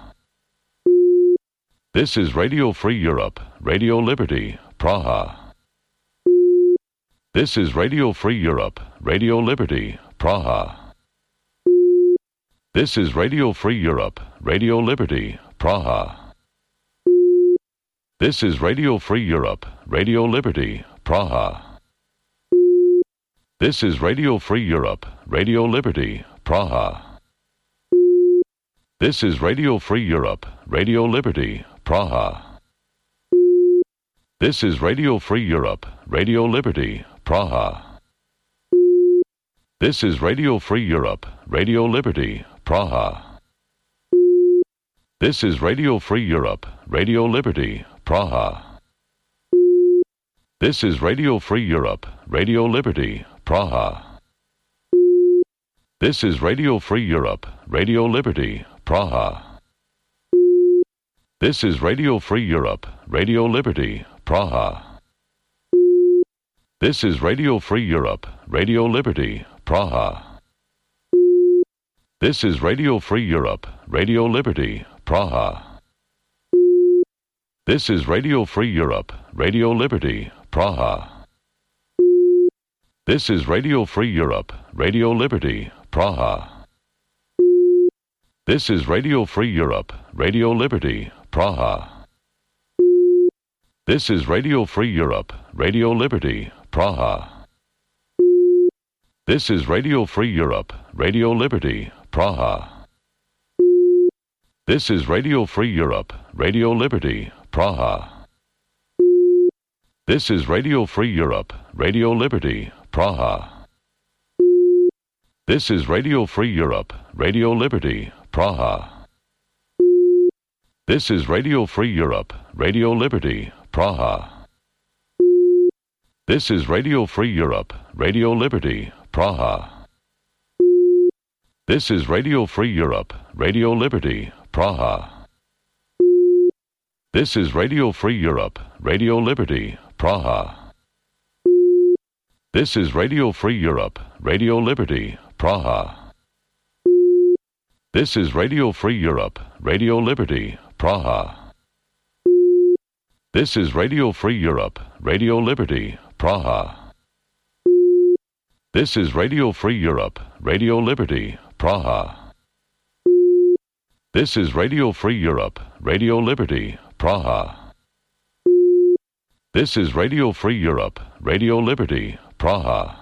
This is Radio Free Europe, Radio Liberty, Praha. This is Radio Free Europe, Radio Liberty, Praha. This is Radio Free Europe, Radio Liberty, Praha. This is Radio Free Europe, Radio Liberty, Praha. This is Radio Free Europe, Radio Liberty, Praha. This is Radio Free Europe, Radio Liberty, Praha. This is Radio Free Europe, Radio Liberty, Praha. This is Radio Free Europe, Radio Liberty, Praha. This is Radio Free Europe, Radio Liberty, Praha. This is Radio Free Europe, Radio Liberty, Praha. This is Radio Free Europe, Radio Liberty, Praha. This is Radio Free Europe, Radio Liberty, Praha. This is Radio Free Europe, Radio Liberty, Praha. This is Radio Free Europe, Radio Liberty, Praha. This is Radio Free Europe, Radio Liberty, Praha. This is Radio Free Europe, Radio Liberty, Praha. This is Radio Free Europe, Radio Liberty, Praha. This is Radio Free Europe, Radio Liberty, Praha. This is Radio Free Europe, Radio Liberty, Praha. This is Radio Free Europe, Radio Liberty, Praha. This is Radio Free Europe, Radio Liberty, Praha. This is Radio Free Europe, Radio Liberty, Praha. This is Radio Free Europe, Radio Liberty, Praha. This is Radio Free Europe, Radio Liberty, Praha. This is Radio Free Europe, Radio Liberty, Praha. This is Radio Free Europe, Radio Liberty, Praha. This is Radio Free Europe, Radio Liberty, Praha. This is Radio Free Europe, Radio Liberty, Praha. This is Radio Free Europe, Radio Liberty, Praha. This is Radio Free Europe, Radio Liberty, Praha. This is Radio Free Europe, Radio Liberty, Praha. This is Radio Free Europe, Radio Liberty, Praha.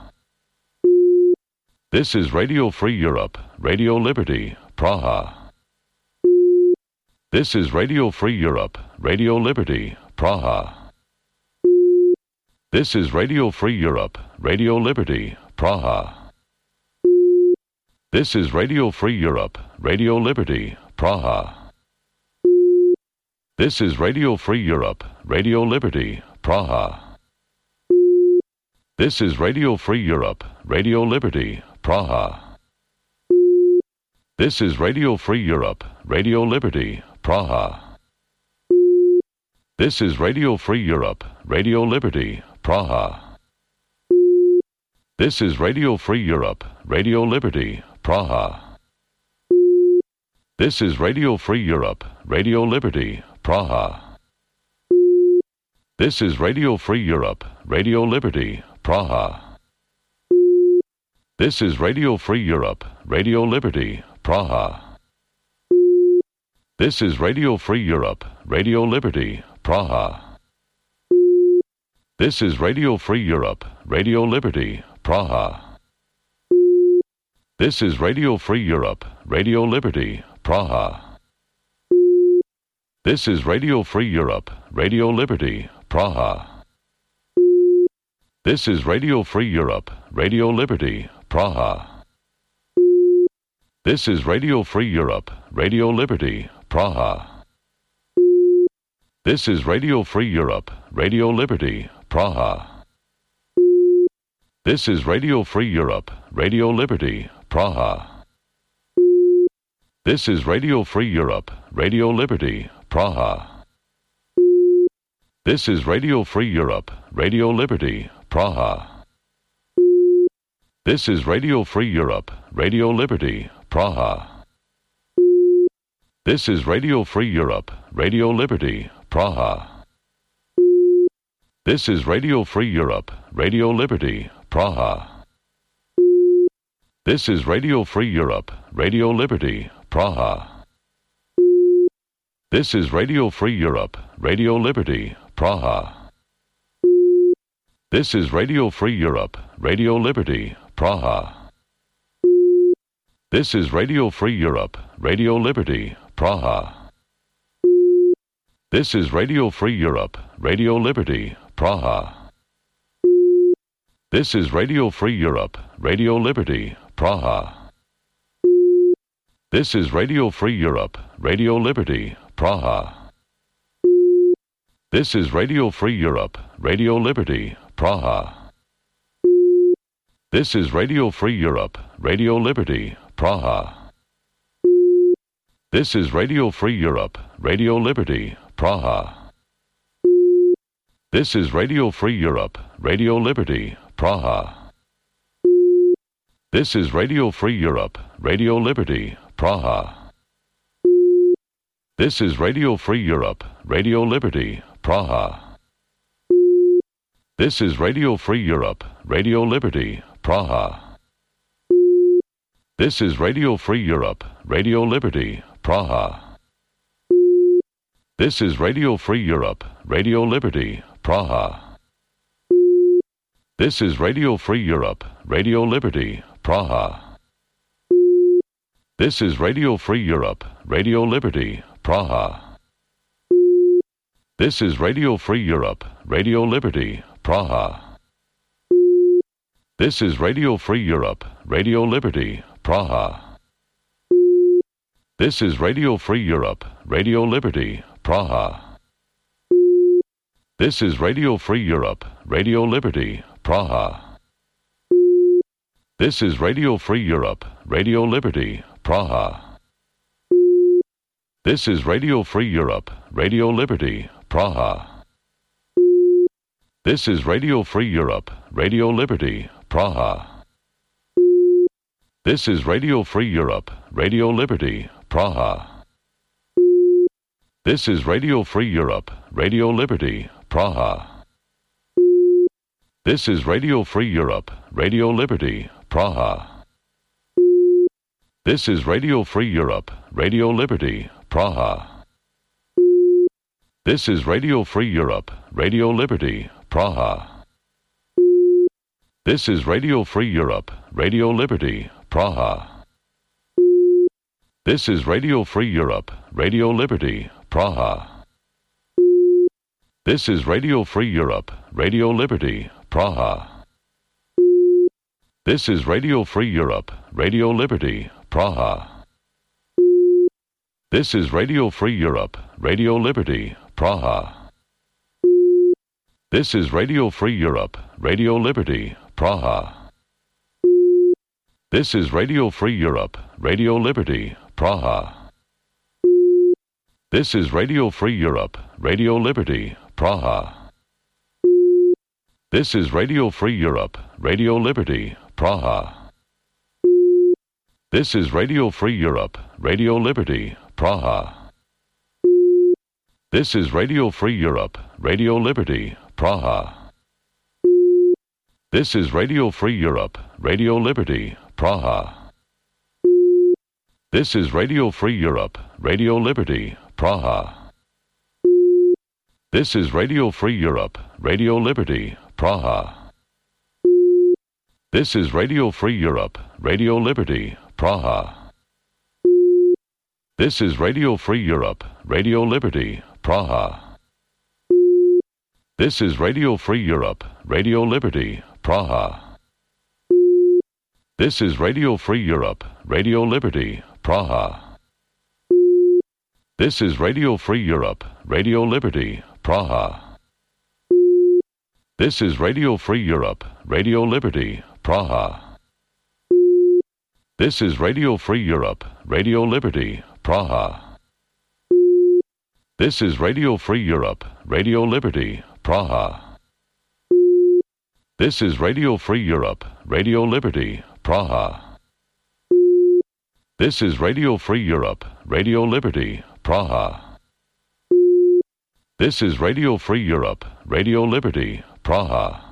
This is Radio Free Europe, Radio Liberty, Praha. This is Radio Free Europe, Radio Liberty, Praha. This is Radio Free Europe, Radio Liberty, Praha. This is Radio Free Europe, Radio Liberty, Praha. This is Radio Free Europe, Radio Liberty, Praha. This is Radio Free Europe, Radio Liberty, Praha. This is Radio Free Europe, Radio Liberty, Praha. This is Radio Free Europe, Radio Liberty, Praha. This is Radio Free Europe, Radio Liberty, Praha. This is Radio Free Europe, Radio Liberty, Praha. This is Radio Free Europe, Radio Liberty, Praha. This is Radio Free Europe, Radio Liberty, Praha. This is Radio Free Europe, Radio Liberty, Praha. This is Radio Free Europe, Radio Liberty, Praha. This is Radio Free Europe, Radio Liberty, Praha. This is Radio Free Europe, Radio Liberty, Praha. This is Radio Free Europe, Radio Liberty, Praha. This is Radio Free Europe, Radio Liberty, Praha. This is Radio Free Europe, Radio Liberty, Praha. This is Radio Free Europe, Radio Liberty, Praha. This is Radio Free Europe, Radio Liberty, Praha. This is Radio Free Europe, Radio Liberty, Praha. This is Radio Free Europe, Radio Liberty, Praha. This is Radio Free Europe, Radio Liberty, Praha. This is Radio Free Europe, Radio Liberty, Praha. This is Radio Free Europe, Radio Liberty, Praha. This is Radio Free Europe, Radio Liberty, Praha. This is Radio Free Europe, Radio Liberty, Praha. This is Radio Free Europe, Radio Liberty, Praha. This is Radio Free Europe, Radio Liberty, Praha. This is Radio Free Europe, Radio Liberty, Praha. This is Radio Free Europe, Radio Liberty, Praha. This is Radio Free Europe, Radio Liberty, Praha. This is Radio Free Europe, Radio Liberty, Praha. This is Radio Free Europe, Radio Liberty, Praha. This is Radio Free Europe, Radio Liberty, Praha. This is Radio Free Europe, Radio Liberty, Praha. This is Radio Free Europe, Radio Liberty, Praha. This is Radio Free Europe, Radio Liberty, Praha. This is Radio Free Europe, Radio Liberty, Praha. This is Radio Free Europe, Radio Liberty, Praha. This is Radio Free Europe, Radio Liberty, Praha. This is Radio Free Europe, Radio Liberty, Praha. This is Radio Free Europe, Radio Liberty, Praha. This is Radio Free Europe, Radio Liberty, Praha. This is Radio Free Europe, Radio Liberty, Praha. This is Radio Free Europe, Radio Liberty, Praha. This is Radio Free Europe, Radio Liberty, Praha. This is Radio Free Europe, Radio Liberty, Praha. This is Radio Free Europe, Radio Liberty, Praha. This is Radio Free Europe, Radio Liberty, Praha. This is Radio Free Europe, Radio Liberty, Praha. This is Radio Free Europe, Radio Liberty, Praha. This is Radio Free Europe, Radio Liberty, Praha. This is Radio Free Europe, Radio Liberty, Praha. This is Radio Free Europe, Radio Liberty, Praha. This is Radio Free Europe, Radio Liberty, Praha. This is Radio Free Europe, Radio Liberty, Praha. This is Radio Free Europe, Radio Liberty, Praha. This is Radio Free Europe, Radio Liberty, Praha. This is Radio Free Europe, Radio Liberty, Praha. This is Radio Free Europe, Radio Liberty, Praha. This is Radio Free Europe, Radio Liberty, Praha. This is Radio Free Europe, Radio Liberty, Praha. This is Radio Free Europe, Radio Liberty, Praha. This is Radio Free Europe, Radio Liberty, Praha. This is Radio Free Europe, Radio Liberty, Praha. This is Radio Free Europe, Radio Liberty, Praha. This is Radio Free Europe, Radio Liberty, Praha. This is Radio Free Europe, Radio Liberty, Praha. This is Radio Free Europe, Radio Liberty, Praha. This is Radio Free Europe, Radio Liberty, Praha. This is Radio Free Europe, Radio Liberty, Praha. This is Radio Free Europe, Radio Liberty, Praha. This is Radio Free Europe, Radio Liberty, Praha. This is Radio Free Europe, Radio Liberty, Praha. This is Radio Free Europe, Radio Liberty, Praha. This is Radio Free Europe, Radio Liberty, Praha. This is Radio Free Europe, Radio Liberty, Praha. This is Radio Free Europe, Radio Liberty, Praha.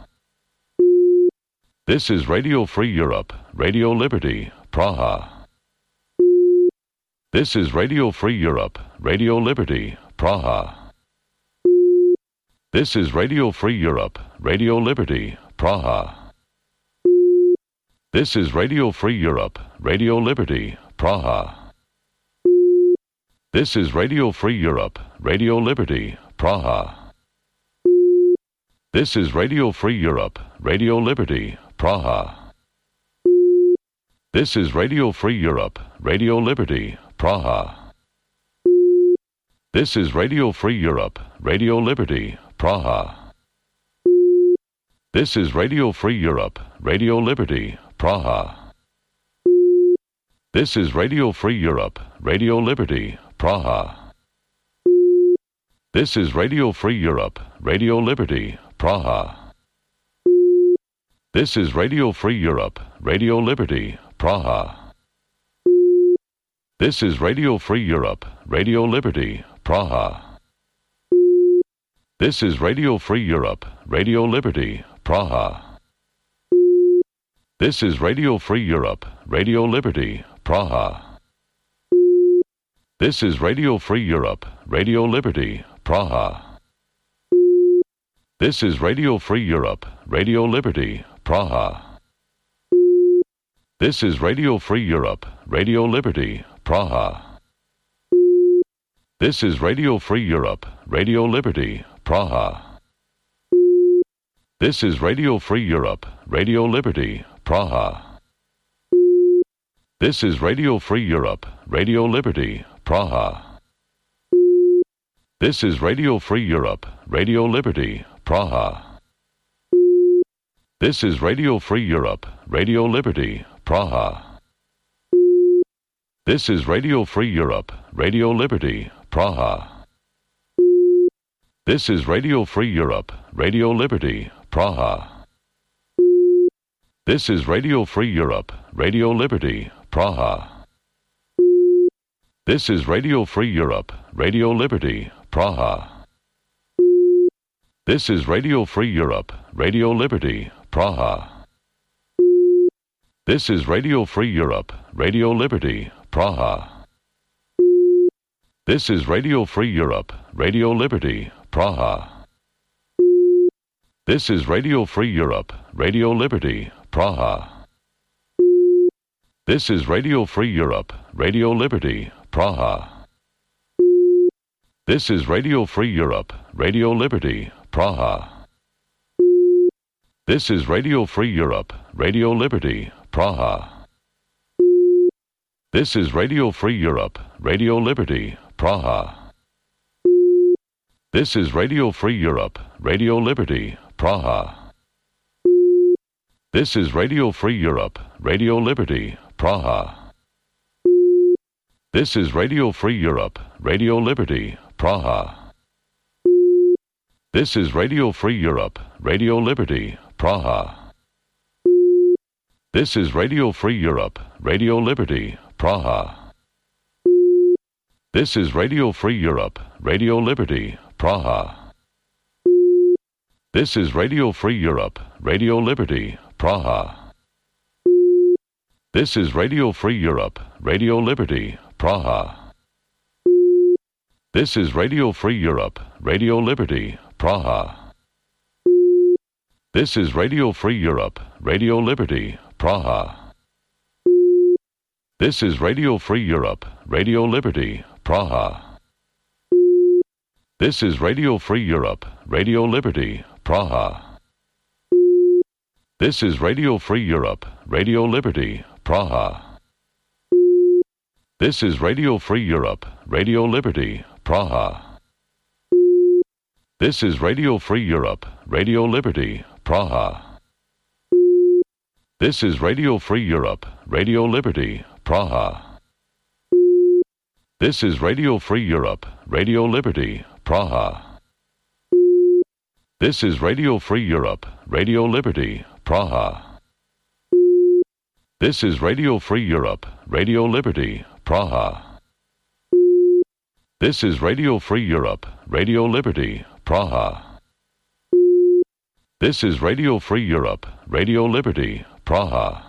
This is Radio Free Europe, Radio Liberty, Praha. This is Radio Free Europe, Radio Liberty, Praha. This is Radio Free Europe, Radio Liberty, Praha. This is Radio Free Europe, Radio Liberty, Praha. This is Radio Free Europe, Radio Liberty, Praha. This is Radio Free Europe, Radio Liberty, Praha. This is Radio Free Europe, Radio Liberty, Praha. This is Radio Free Europe, Radio Liberty, Praha. This is Radio Free Europe, Radio Liberty, Praha. This is Radio Free Europe, Radio Liberty, Praha. This is Radio Free Europe, Radio Liberty, Praha. This is Radio Free Europe, Radio Liberty, Praha. This is Radio Free Europe, Radio Liberty, Praha. This is Radio Free Europe, Radio Liberty, Praha. This is Radio Free Europe, Radio Liberty, Praha. This is Radio Free Europe, Radio Liberty, Praha. This is Radio Free Europe, Radio Liberty, Praha. This is Radio Free Europe, Radio Liberty, Praha. This is Radio Free Europe, Radio Liberty, Praha. This is Radio Free Europe, Radio Liberty, Praha. This is Radio Free Europe, Radio Liberty, Praha. This is Radio Free Europe, Radio Liberty, Praha. This is Radio Free Europe, Radio Liberty, Praha. This is Radio Free Europe, Radio Liberty, Praha. This is Radio Free Europe, Radio Liberty, Praha. This is Radio Free Europe, Radio Liberty, Praha. This is Radio Free Europe, Radio Liberty, Praha. This is Radio Free Europe, Radio Liberty, Praha. This is Radio Free Europe, Radio Liberty, Praha. This is Radio Free Europe, Radio Liberty, Praha. This is Radio Free Europe, Radio Liberty, Praha. This is Radio Free Europe, Radio Liberty, Praha. This is Radio Free Europe, Radio Liberty, Praha. This is Radio Free Europe, Radio Liberty, Praha. This is Radio Free Europe, Radio Liberty, Praha. This is Radio Free Europe, Radio Liberty, Praha. This is Radio Free Europe, Radio Liberty, Praha. This is Radio Free Europe, Radio Liberty, Praha. This is Radio Free Europe, Radio Liberty, Praha. This is Radio Free Europe, Radio Liberty, Praha. This is Radio Free Europe, Radio Liberty, Praha. This is Radio Free Europe, Radio Liberty, Praha. This is Radio Free Europe, Radio Liberty, Praha. This is Radio Free Europe, Radio Liberty, Praha. This is Radio Free Europe, Radio Liberty, Praha. This is Radio Free Europe, Radio Liberty, Praha. This is Radio Free Europe, Radio Liberty, Praha. This is Radio Free Europe, Radio Liberty, Praha. This is Radio Free Europe, Radio Liberty, Praha. This is Radio Free Europe, Radio Liberty, Praha. This is Radio Free Europe, Radio Liberty, Praha. This is Radio Free Europe, Radio Liberty, Praha. This is Radio Free Europe, Radio Liberty, Praha. This is Radio Free Europe, Radio Liberty, Praha. This is Radio Free Europe, Radio Liberty, Praha. This is Radio Free Europe, Radio Liberty, Praha.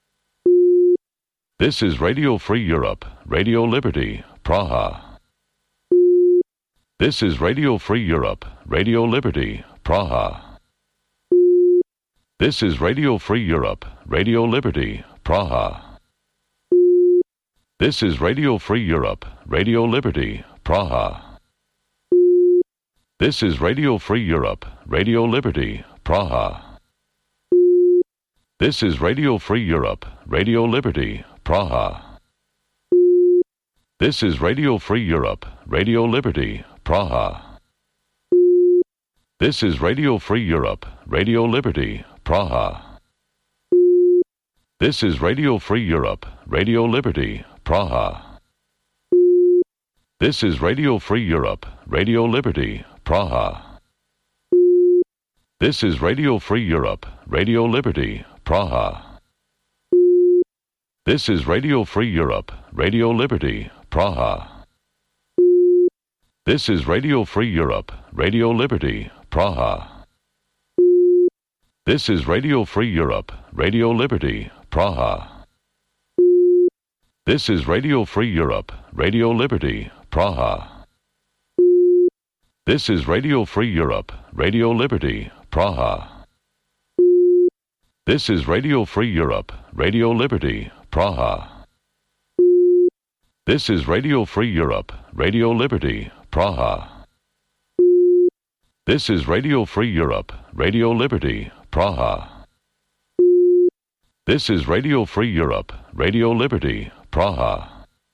This is Radio Free Europe, Radio Liberty, Praha. This is Radio Free Europe, Radio Liberty, Praha. This is Radio Free Europe, Radio Liberty, Praha. This is Radio Free Europe, Radio Liberty, Praha. This is Radio Free Europe, Radio Liberty, Praha. This is Radio Free Europe, Radio Liberty, Praha. This is Radio Free Europe, Radio Liberty, Praha. This is Radio Free Europe, Radio Liberty, Praha. This is Radio Free Europe, Radio Liberty, Praha. This is Radio Free Europe, Radio Liberty, Praha. This is Radio Free Europe, Radio Liberty, Praha. This is Radio Free Europe, Radio Liberty, Praha. This is Radio Free Europe, Radio Liberty, Praha. This is Radio Free Europe, Radio Liberty, Praha. This is Radio Free Europe, Radio Liberty, Praha. This is Radio Free Europe, Radio Liberty, Praha. This is Radio Free Europe, Radio Liberty, Praha. This is Radio Free Europe, Radio Liberty, Praha. This is Radio Free Europe, Radio Liberty, Praha. This is Radio Free Europe, Radio Liberty, Praha.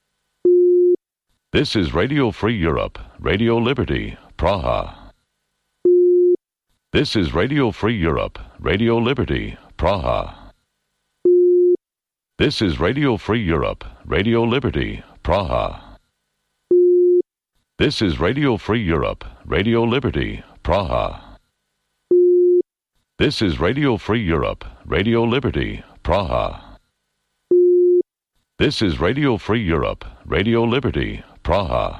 This is Radio Free Europe, Radio Liberty, Praha. This is Radio Free Europe, Radio Liberty, Praha. This is Radio Free Europe, Radio Liberty, Praha. This is Radio Free Europe, Radio Liberty, Praha. This is Radio Free Europe, Radio Liberty, Praha. This is Radio Free Europe, Radio Liberty, Praha.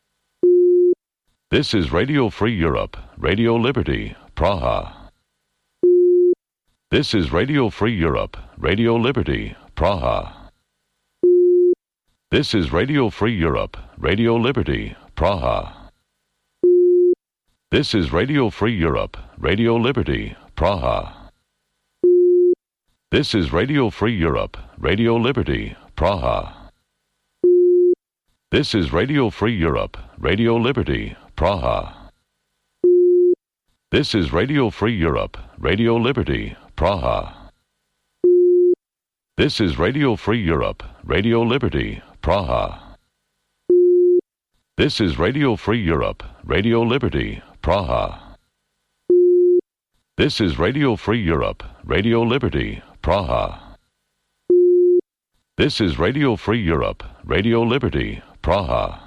This is Radio Free Europe, Radio Liberty, Praha. This is Radio Free Europe, Radio Liberty, Praha. This is Radio Free Europe, Radio Liberty, Praha. This is Radio Free Europe, Radio Liberty, Praha. This is Radio Free Europe, Radio Liberty, Praha. This is Radio Free Europe, Radio Liberty, Praha. This is Radio Free Europe, Radio Liberty, Praha. This is Radio Free Europe, Radio Liberty, Praha. This is Radio Free Europe, Radio Liberty, Praha. This is Radio Free Europe, Radio Liberty, Praha. This is Radio Free Europe, Radio Liberty, Praha.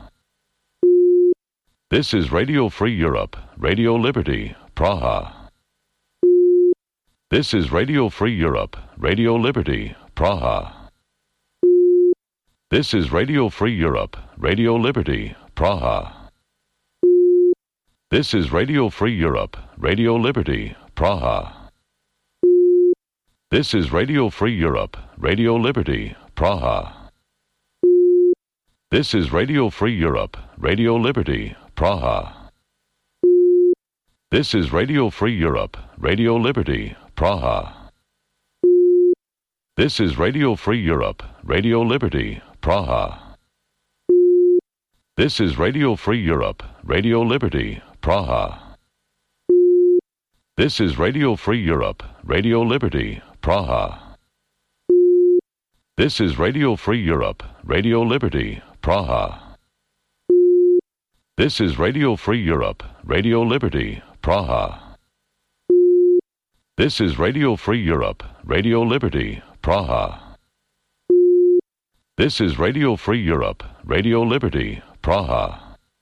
This is Radio Free Europe, Radio Liberty, Praha. This is Radio Free Europe, Radio Liberty, Praha. This is Radio Free Europe, Radio Liberty, Praha. This is Radio Free Europe, Radio Liberty, Praha. This is Radio Free Europe, Radio Liberty, Praha. This is Radio Free Europe, Radio Liberty, Praha. This is Radio Free Europe, Radio Liberty, Praha. This is Radio Free Europe, Radio Liberty, Praha. This is Radio Free Europe, Radio Liberty, Praha. This is Radio Free Europe, Radio Liberty, Praha. This is Radio Free Europe, Radio Liberty, Praha. This is Radio Free Europe, Radio Liberty, Praha. This is Radio Free Europe, Radio Liberty, Praha. This is Radio Free Europe, Radio Liberty, Praha.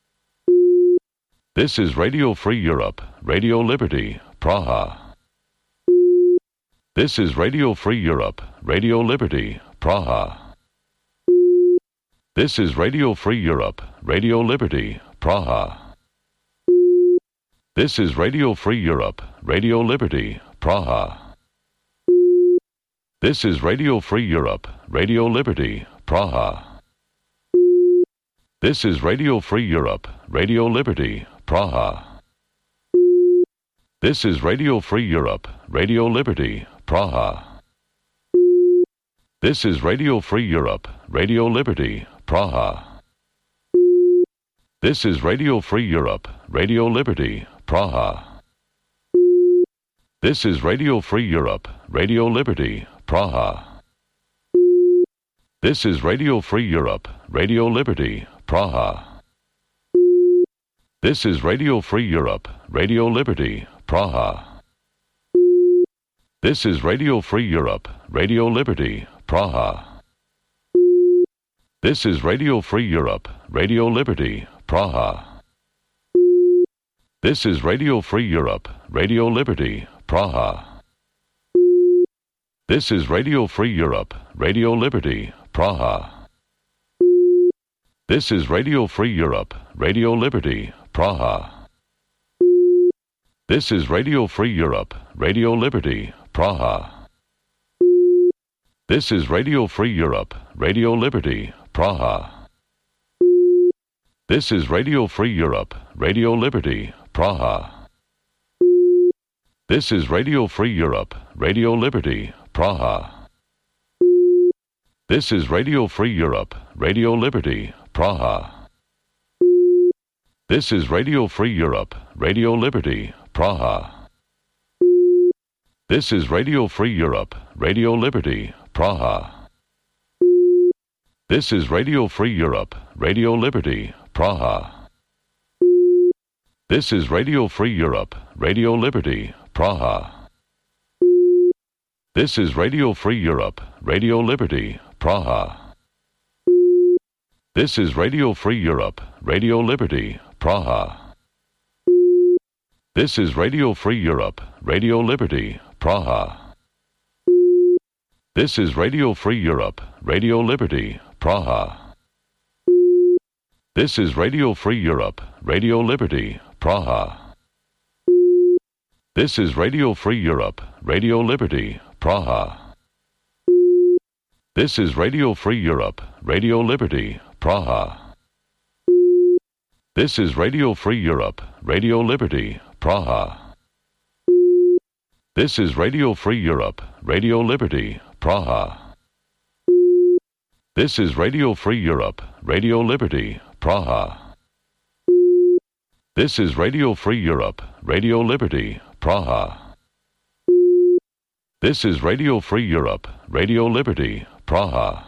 This is Radio Free Europe, Radio Liberty, Praha. This is Radio Free Europe, Radio Liberty, Praha. This is Radio Free Europe, Radio Liberty, Praha. This is Radio Free Europe, Radio Liberty, Praha. This is Radio Free Europe, Radio Liberty, Praha. This is Radio Free Europe, Radio Liberty, Praha. This is Radio Free Europe, Radio Liberty, Praha. This is Radio Free Europe, Radio Liberty, Praha. This is Radio Free Europe, Radio Liberty, Praha. This is Radio Free Europe, Radio Liberty, Praha. This is Radio Free Europe, Radio Liberty, Praha. This is Radio Free Europe, Radio Liberty, Praha. This is Radio Free Europe, Radio Liberty, Praha. This is Radio Free Europe, Radio Liberty, Praha. This is Radio Free Europe, Radio Liberty, Praha. This is Radio Free Europe, Radio Liberty, Praha. This is Radio Free Europe, Radio Liberty, Praha. This is Radio Free Europe, Radio Liberty, Praha. This is Radio Free Europe, Radio Liberty, Praha. This is Radio Free Europe, Radio Liberty, Praha. This is Radio Free Europe, Radio Liberty, Praha. This is Radio Free Europe, Radio Liberty, Praha. This is Radio Free Europe, Radio Liberty, Praha. This is Radio Free Europe, Radio Liberty, Praha. This is Radio Free Europe, Radio Liberty, Praha. This is Radio Free Europe, Radio Liberty, Praha. This is Radio Free Europe, Radio Liberty, Praha. This is Radio Free Europe, Radio Liberty, Praha. This is Radio Free Europe, Radio Liberty, Praha. This is Radio Free Europe, Radio Liberty, Praha. This is Radio Free Europe, Radio Liberty, Praha. This is Radio Free Europe, Radio Liberty, Praha. This is Radio Free Europe, Radio Liberty, Praha. This is Radio Free Europe, Radio Liberty, Praha. This is Radio Free Europe, Radio Liberty, Praha. This is Radio Free Europe, Radio Liberty, Praha. This is Radio Free Europe, Radio Liberty, Praha. This is Radio Free Europe, Radio Liberty, Praha.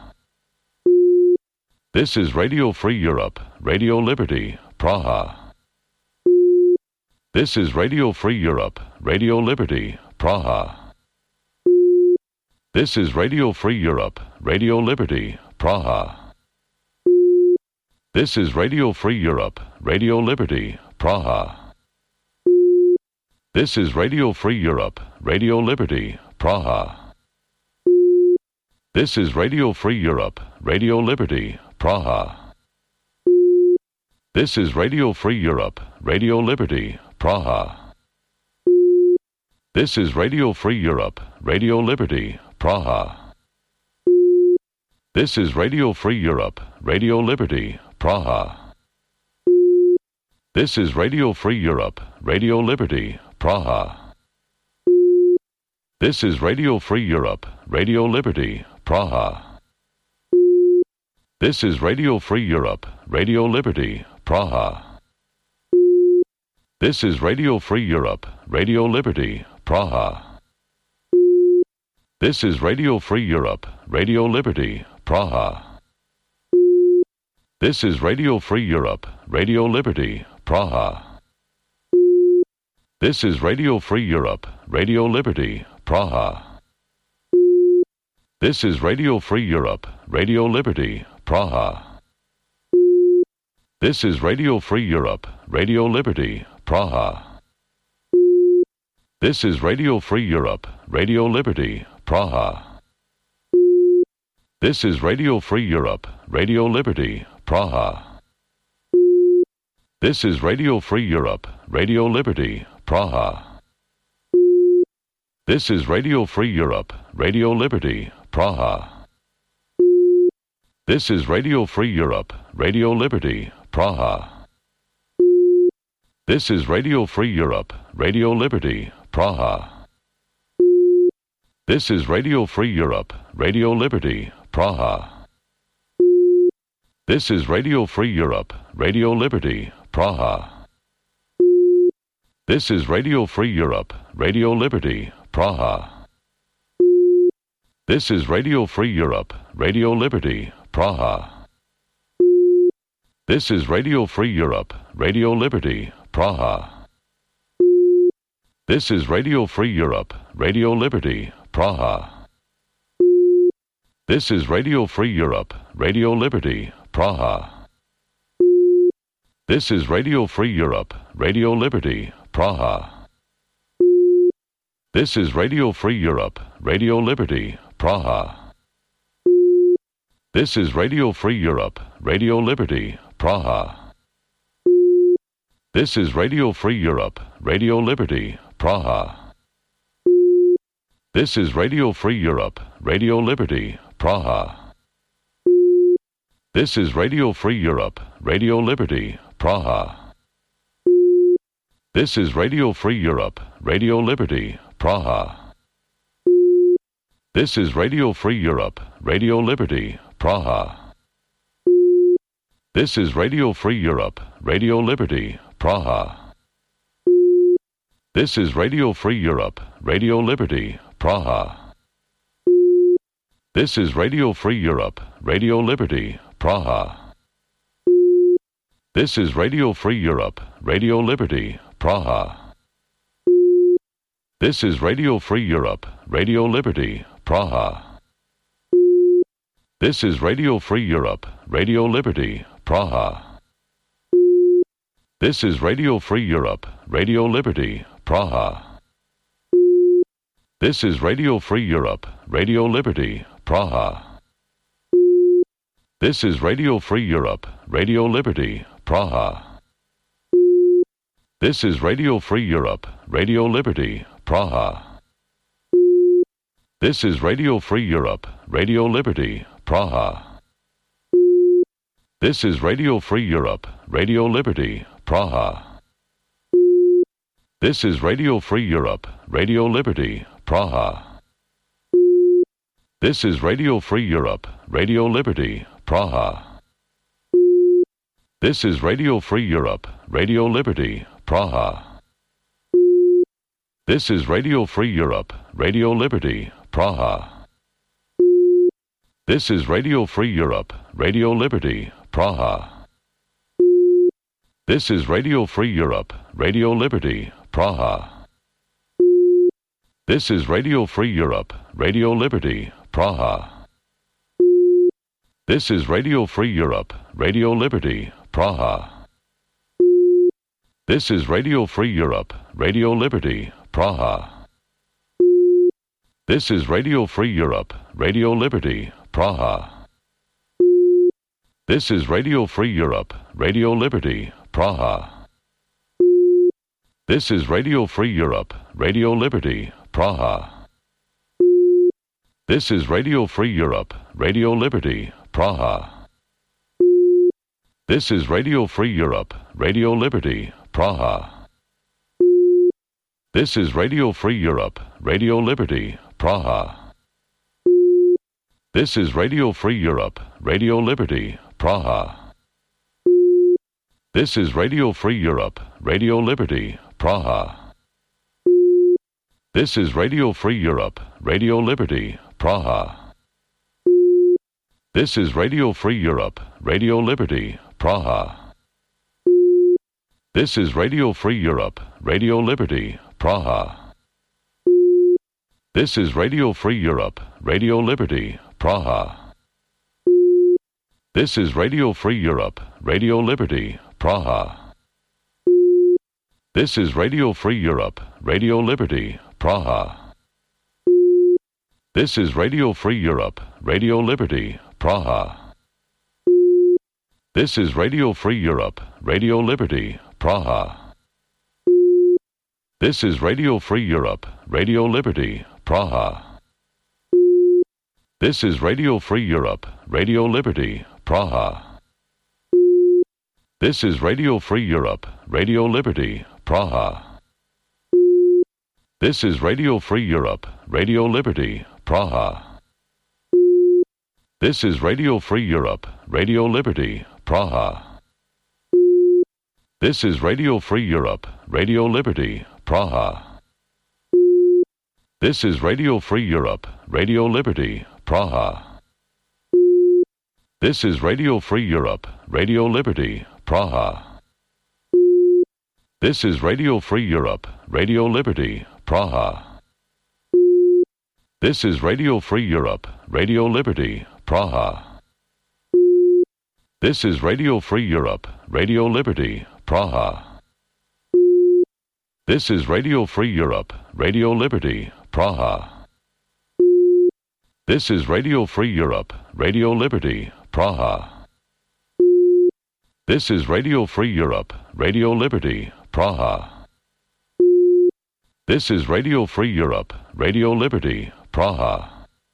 This is Radio Free Europe, Radio Liberty, Praha. This is Radio Free Europe, Radio Liberty, Praha. This is Radio Free Europe, Radio Liberty, Praha. This is Radio Free Europe, Radio Liberty, Praha. This is Radio Free Europe, Radio Liberty, Praha. This is Radio Free Europe, Radio Liberty, Praha. This is Radio Free Europe, Radio Liberty, Praha. This is Radio Free Europe, Radio Liberty, Praha. This is Radio Free Europe, Radio Liberty, Praha. This is Radio Free Europe, Radio Liberty, Praha. This is Radio Free Europe, Radio Liberty, Praha. This is Radio Free Europe, Radio Liberty, Praha. This is Radio Free Europe, Radio Liberty, Praha. This is Radio Free Europe, Radio Liberty, Praha. This is Radio Free Europe, Radio Liberty, Praha. This is Radio Free Europe, Radio Liberty, Praha. This is Radio Free Europe, Radio Liberty, Praha. This is Radio Free Europe, Radio Liberty, Praha. This is Radio Free Europe, Radio Liberty, Praha. This is Radio Free Europe, Radio Liberty, Praha. This is Radio Free Europe, Radio Liberty, Praha. This is Radio Free Europe, Radio Liberty, Praha. This is Radio Free Europe, Radio Liberty, Praha. This is Radio Free Europe, Radio Liberty, Praha. This is Radio Free Europe, Radio Liberty, Praha. This is Radio Free Europe, Radio Liberty, Praha. This is Radio Free Europe, Radio Liberty, Praha. This is Radio Free Europe, Radio Liberty, Praha. This is Radio Free Europe, Radio Liberty, Praha. This is Radio Free Europe, Radio Liberty, Praha. This is Radio Free Europe, Radio Liberty, Praha. This is Radio Free Europe, Radio Liberty, Praha. This is Radio Free Europe, Radio Liberty, Praha. This is Radio Free Europe, Radio Liberty, Praha. This is Radio Free Europe, Radio Liberty, Praha. This is Radio Free Europe, Radio Liberty, Praha. This is Radio Free Europe, Radio Liberty, Praha. This is Radio Free Europe, Radio Liberty, Praha. This is Radio Free Europe, Radio Liberty, Praha. This is Radio Free Europe, Radio Liberty, Praha. This is Radio Free Europe, Radio Liberty, Praha. This is Radio Free Europe, Radio Liberty, Praha. This is Radio Free Europe, Radio Liberty, Praha. This is Radio Free Europe, Radio Liberty, Praha. This is Radio Free Europe, Radio Liberty, Praha. This is Radio Free Europe, Radio Liberty, Praha. This is Radio Free Europe, Radio Liberty, Praha. This is Radio Free Europe, Radio Liberty, Praha. This is Radio Free Europe, Radio Liberty, Praha. This is Radio Free Europe, Radio Liberty, Praha. This is Radio Free Europe, Radio Liberty, Praha. This is Radio Free Europe, Radio Liberty, Praha. This is Radio Free Europe, Radio Liberty, Praha. This is Radio Free Europe, Radio Liberty, Praha. This is Radio Free Europe, Radio Liberty, Praha. This is Radio Free Europe, Radio Liberty, Praha. This is Radio Free Europe, Radio Liberty, Praha. This is Radio Free Europe, Radio Liberty, Praha. This is Radio Free Europe, Radio Liberty, Praha. This is Radio Free Europe, Radio Liberty, Praha. This is Radio Free Europe, Radio Liberty, Praha. This is Radio Free Europe, Radio Liberty, Praha. This is Radio Free Europe, Radio Liberty, Praha. This is Radio Free Europe, Radio Liberty, Praha. This is Radio Free Europe, Radio Liberty, Praha. This is Radio Free Europe, Radio Liberty, Praha. This is Radio Free Europe, Radio Liberty, Praha. This is Radio Free Europe, Radio Liberty, Praha. This is Radio Free Europe, Radio Liberty, Praha. This is Radio Free Europe, Radio Liberty, Praha. This is Radio Free Europe, Radio Liberty, Praha. This is Radio Free Europe, Radio Liberty, Praha. This is Radio Free Europe, Radio Liberty, Praha. This is Radio Free Europe, Radio Liberty, Praha. This is Radio Free Europe, Radio Liberty, Praha. This is Radio Free Europe, Radio Liberty, Praha. This is Radio Free Europe, Radio Liberty, Praha. This is Radio Free Europe, Radio Liberty, Praha. This is Radio Free Europe, Radio Liberty, Praha. This is Radio Free Europe, Radio Liberty, Praha. This is Radio Free Europe, Radio Liberty, Praha. This is Radio Free Europe, Radio Liberty, Praha. This is Radio Free Europe, Radio Liberty, Praha. This is Radio Free Europe, Radio Liberty, Praha. This is Radio Free Europe, Radio Liberty, Praha. This is Radio Free Europe, Radio Liberty, Praha. This is Radio Free Europe, Radio Liberty, Praha. This is Radio Free Europe, Radio Liberty, Praha. This is Radio Free Europe, Radio Liberty, Praha. This is Radio Free Europe, Radio Liberty, Praha. This is Radio Free Europe, Radio Liberty, Praha.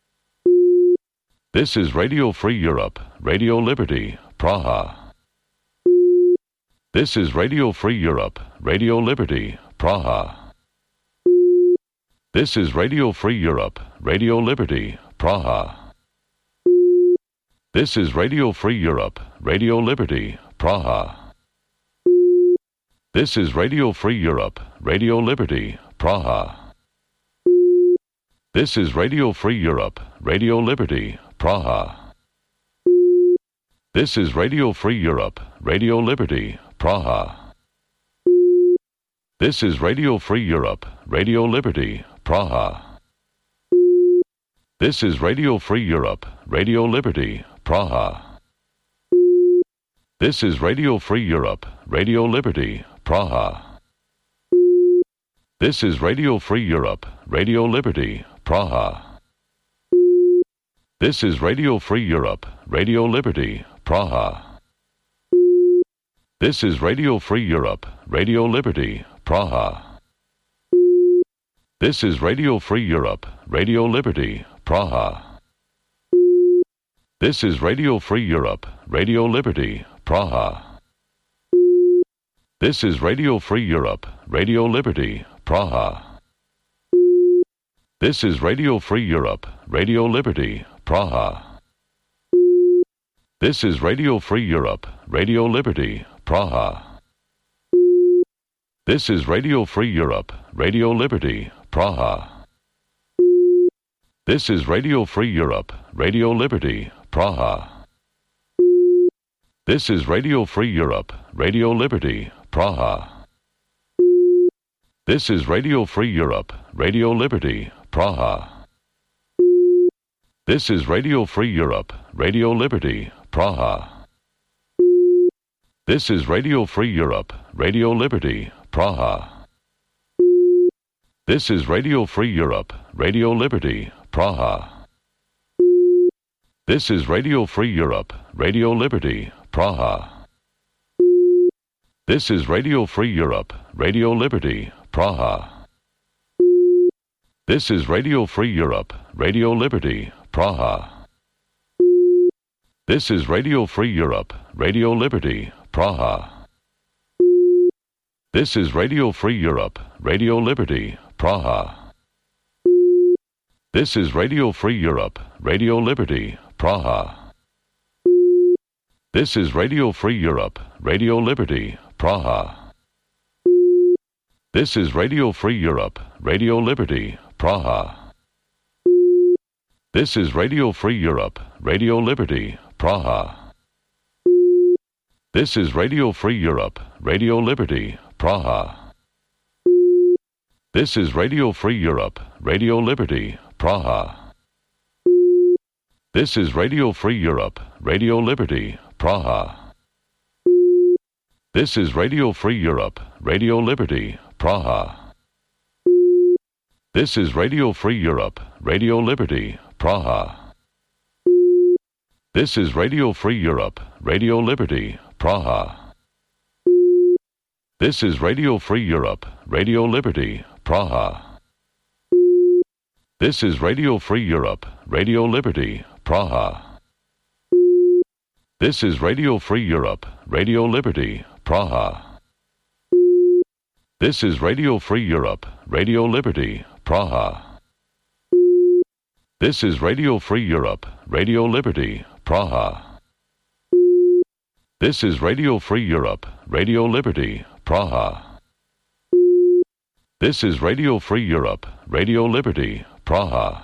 This is Radio Free Europe, Radio Liberty, Praha. This is Radio Free Europe, Radio Liberty, Praha. This is Radio Free Europe, Radio Liberty, Praha. This is Radio Free Europe, Radio Liberty, Praha. This is Radio Free Europe, Radio Liberty, Praha. This is Radio Free Europe, Radio Liberty, Praha. This is Radio Free Europe, Radio Liberty, Praha. This is Radio Free Europe, Radio Liberty, Praha. This is Radio Free Europe, Radio Liberty, Praha. This is Radio Free Europe, Radio Liberty, Praha. This is Radio Free Europe, Radio Liberty, Praha. This is Radio Free Europe, Radio Liberty, Praha. This is Radio Free Europe, Radio Liberty, Praha. This is Radio Free Europe, Radio Liberty, Praha. This is Radio Free Europe, Radio Liberty, Praha. This is Radio Free Europe, Radio Liberty, Praha. This is Radio Free Europe, Radio Liberty, Praha. This is Radio Free Europe, Radio Liberty, Praha. This is Radio Free Europe, Radio Liberty, Praha. This is Radio Free Europe, Radio Liberty, Praha. This is Radio Free Europe, Radio Liberty, Praha. This is Radio Free Europe, Radio Liberty, Praha. This is Radio Free Europe, Radio Liberty, Praha. This is Radio Free Europe, Radio Liberty, Praha. This is Radio Free Europe, Radio Liberty, Praha. This is Radio Free Europe, Radio Liberty, Praha. This is Radio Free Europe, Radio Liberty, Praha. This is Radio Free Europe, Radio Liberty, Praha. This is Radio Free Europe, Radio Liberty, Praha. This is Radio Free Europe, Radio Liberty, Praha. This is Radio Free Europe, Radio Liberty, Praha. This is Radio Free Europe, Radio Liberty, Praha. This is Radio Free Europe, Radio Liberty, Praha. This is Radio Free Europe, Radio Liberty, Praha. This is Radio Free Europe, Radio Liberty, Praha. This is Radio Free Europe, Radio Liberty, Praha. This is Radio Free Europe, Radio Liberty, Praha. This is Radio Free Europe, Radio Liberty, Praha. This is Radio Free Europe, Radio Liberty, Praha. This is Radio Free Europe, Radio Liberty, Praha. This is Radio Free Europe, Radio Liberty, Praha. This is Radio Free Europe, Radio Liberty, Praha. This is Radio Free Europe, Radio Liberty, Praha. This is Radio Free Europe, Radio Liberty, Praha. This is Radio Free Europe, Radio Liberty, Praha. This is Radio Free Europe, Radio Liberty, Praha. This is Radio Free Europe, Radio Liberty, Praha.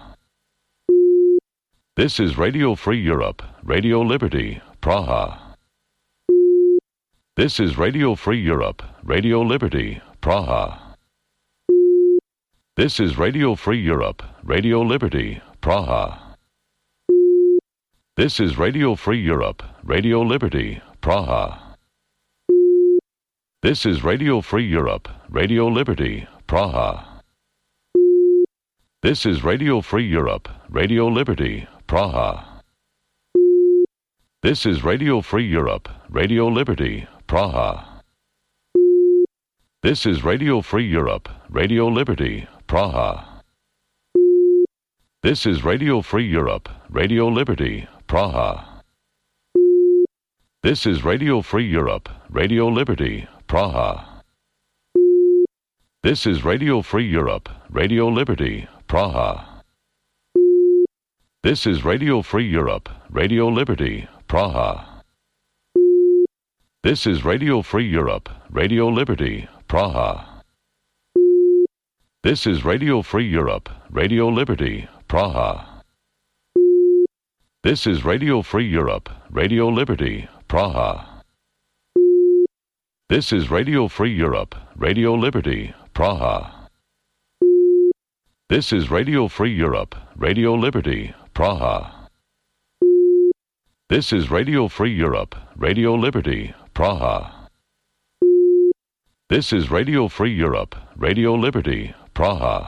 This is Radio Free Europe, Radio Liberty, Praha. This is Radio Free Europe, Radio Liberty, Praha. This is Radio Free Europe, Radio Liberty, Praha. This is Radio Free Europe, Radio Liberty, Praha. This is Radio Free Europe, Radio Liberty, Praha. This is Radio Free Europe, Radio Liberty, Praha. This is Radio Free Europe, Radio Liberty, Praha. This is Radio Free Europe, Radio Liberty, Praha. This is Radio Free Europe, Radio Liberty, Praha. This is Radio Free Europe, Radio Liberty, Praha. This is Radio Free Europe, Radio Liberty, Praha. This is Radio Free Europe, Radio Liberty, Praha. This is Radio Free Europe, Radio Liberty, Praha. This is Radio Free Europe, Radio Liberty, Praha. This is Radio Free Europe, Radio Liberty, Praha. This is Radio Free Europe, Radio Liberty, Praha. This is Radio Free Europe, Radio Liberty, Praha. This is Radio Free Europe, Radio Liberty, Praha. This is Radio Free Europe, Radio Liberty, Praha.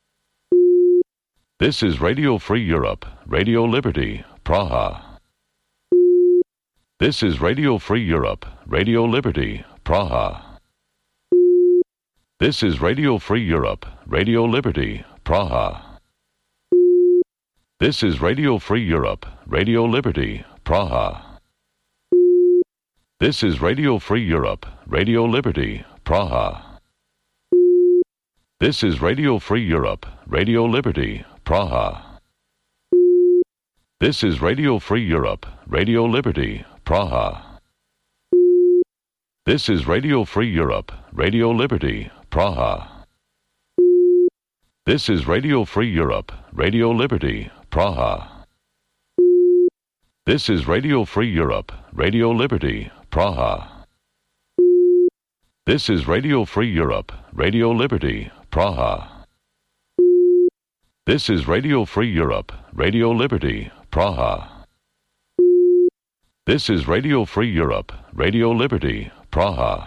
This is Radio Free Europe, Radio Liberty, Praha. This is Radio Free Europe, Radio Liberty, Praha. This is Radio Free Europe, Radio Liberty, Praha. This is Radio Free Europe, Radio Liberty, Praha. This is Radio Free Europe, Radio Liberty, Praha. This is Radio Free Europe, Radio Liberty, Praha. This is Radio Free Europe, Radio Liberty, Praha. This is Radio Free Europe, Radio Liberty, Praha. This is Radio Free Europe, Radio Liberty, Praha. This is Radio Free Europe, Radio Liberty, Praha. This is Radio Free Europe, Radio Liberty, Praha. This is Radio Free Europe, Radio Liberty, Praha. This is Radio Free Europe, Radio Liberty, Praha.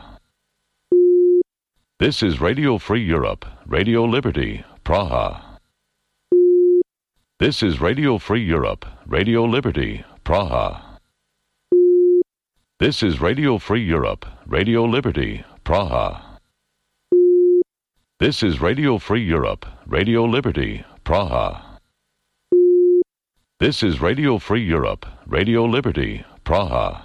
This is Radio Free Europe, Radio Liberty, Praha. This is Radio Free Europe, Radio Liberty, Praha. This is Radio Free Europe, Radio Liberty, Praha. This is Radio Free Europe, Radio Liberty, Praha. This is Radio Free Europe, Radio Liberty, Praha.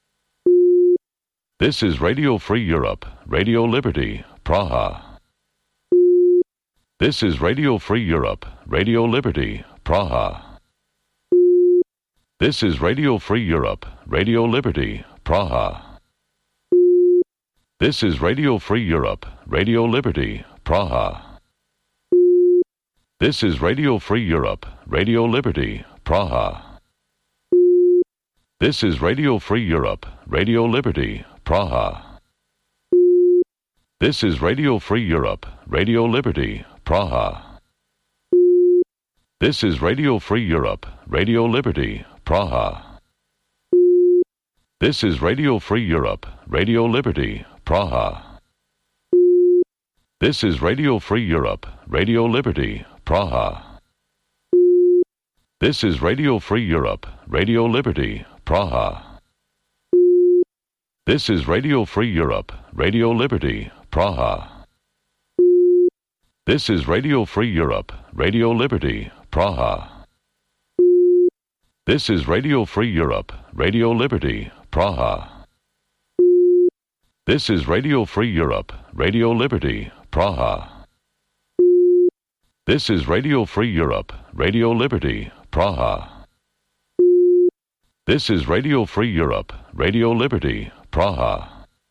This is Radio Free Europe, Radio Liberty, Praha. This is Radio Free Europe, Radio Liberty, Praha. This is Radio Free Europe, Radio Liberty, Praha. This is Radio Free Europe, Radio Liberty, Praha. This is Radio Free Europe, Radio Liberty, Praha. This is Radio Free Europe, Radio Liberty, Praha. This is Radio Free Europe, Radio Liberty, Praha. This is Radio Free Europe, Radio Liberty, Praha. This is Radio Free Europe, Radio Liberty, Praha. This is Radio Free Europe, Radio Liberty, Praha. This is Radio Free Europe, Radio Liberty, Praha. This is Radio Free Europe, Radio Liberty, Praha. This is Radio Free Europe, Radio Liberty, Praha. This is Radio Free Europe, Radio Liberty, Praha. This is Radio Free Europe, Radio Liberty, Praha. This is Radio Free Europe, Radio Liberty, Praha. This is Radio Free Europe, Radio Liberty, Praha.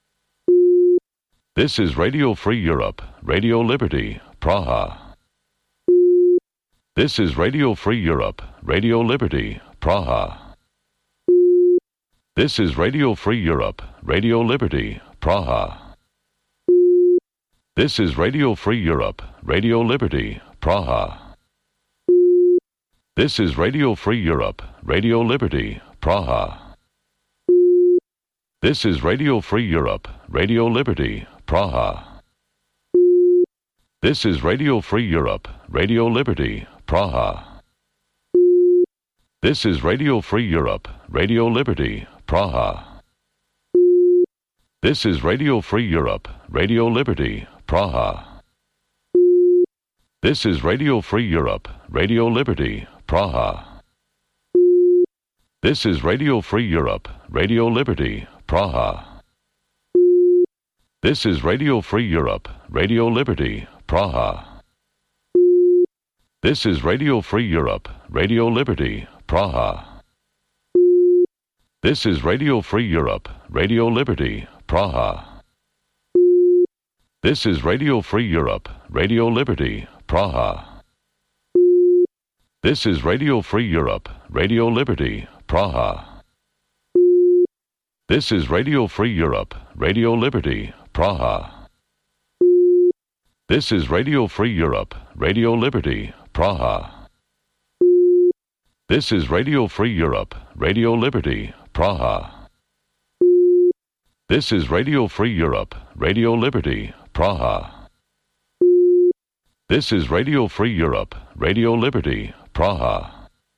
This is Radio Free Europe, Radio Liberty, Praha. This is Radio Free Europe, Radio Liberty, Praha. This is Radio Free Europe, Radio Liberty, Praha. This is Radio Free Europe, Radio Liberty, Praha. This is Radio Free Europe, Radio Liberty, Praha. This is Radio Free Europe, Radio Liberty, Praha. This is Radio Free Europe, Radio Liberty, Praha. This is Radio Free Europe, Radio Liberty, Praha. This is Radio Free Europe, Radio Liberty, Praha. This is Radio Free Europe, Radio Liberty, Praha. This is Radio Free Europe, Radio Liberty, Praha. This is Radio Free Europe, Radio Liberty, Praha. This is Radio Free Europe, Radio Liberty, Praha. This is Radio Free Europe, Radio Liberty, Praha. This is Radio Free Europe, Radio Liberty, Praha. This is Radio Free Europe, Radio Liberty, Praha. This is Radio Free Europe, Radio Liberty, Praha. This is Radio Free Europe, Radio Liberty, Praha. This is Radio Free Europe, Radio Liberty, Praha. This is Radio Free Europe, Radio Liberty, Praha. This is Radio Free Europe, Radio Liberty, Praha.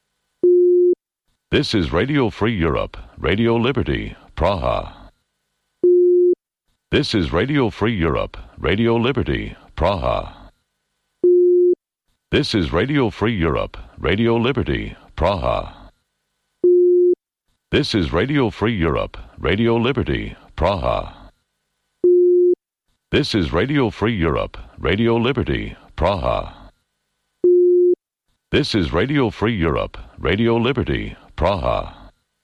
This is Radio Free Europe, Radio Liberty, Praha. This is Radio Free Europe, Radio Liberty, Praha. This is Radio Free Europe, Radio Liberty, Praha. This is Radio Free Europe, Radio Liberty, Praha. This is Radio Free Europe, Radio Liberty, Praha. This is Radio Free Europe, Radio Liberty, Praha.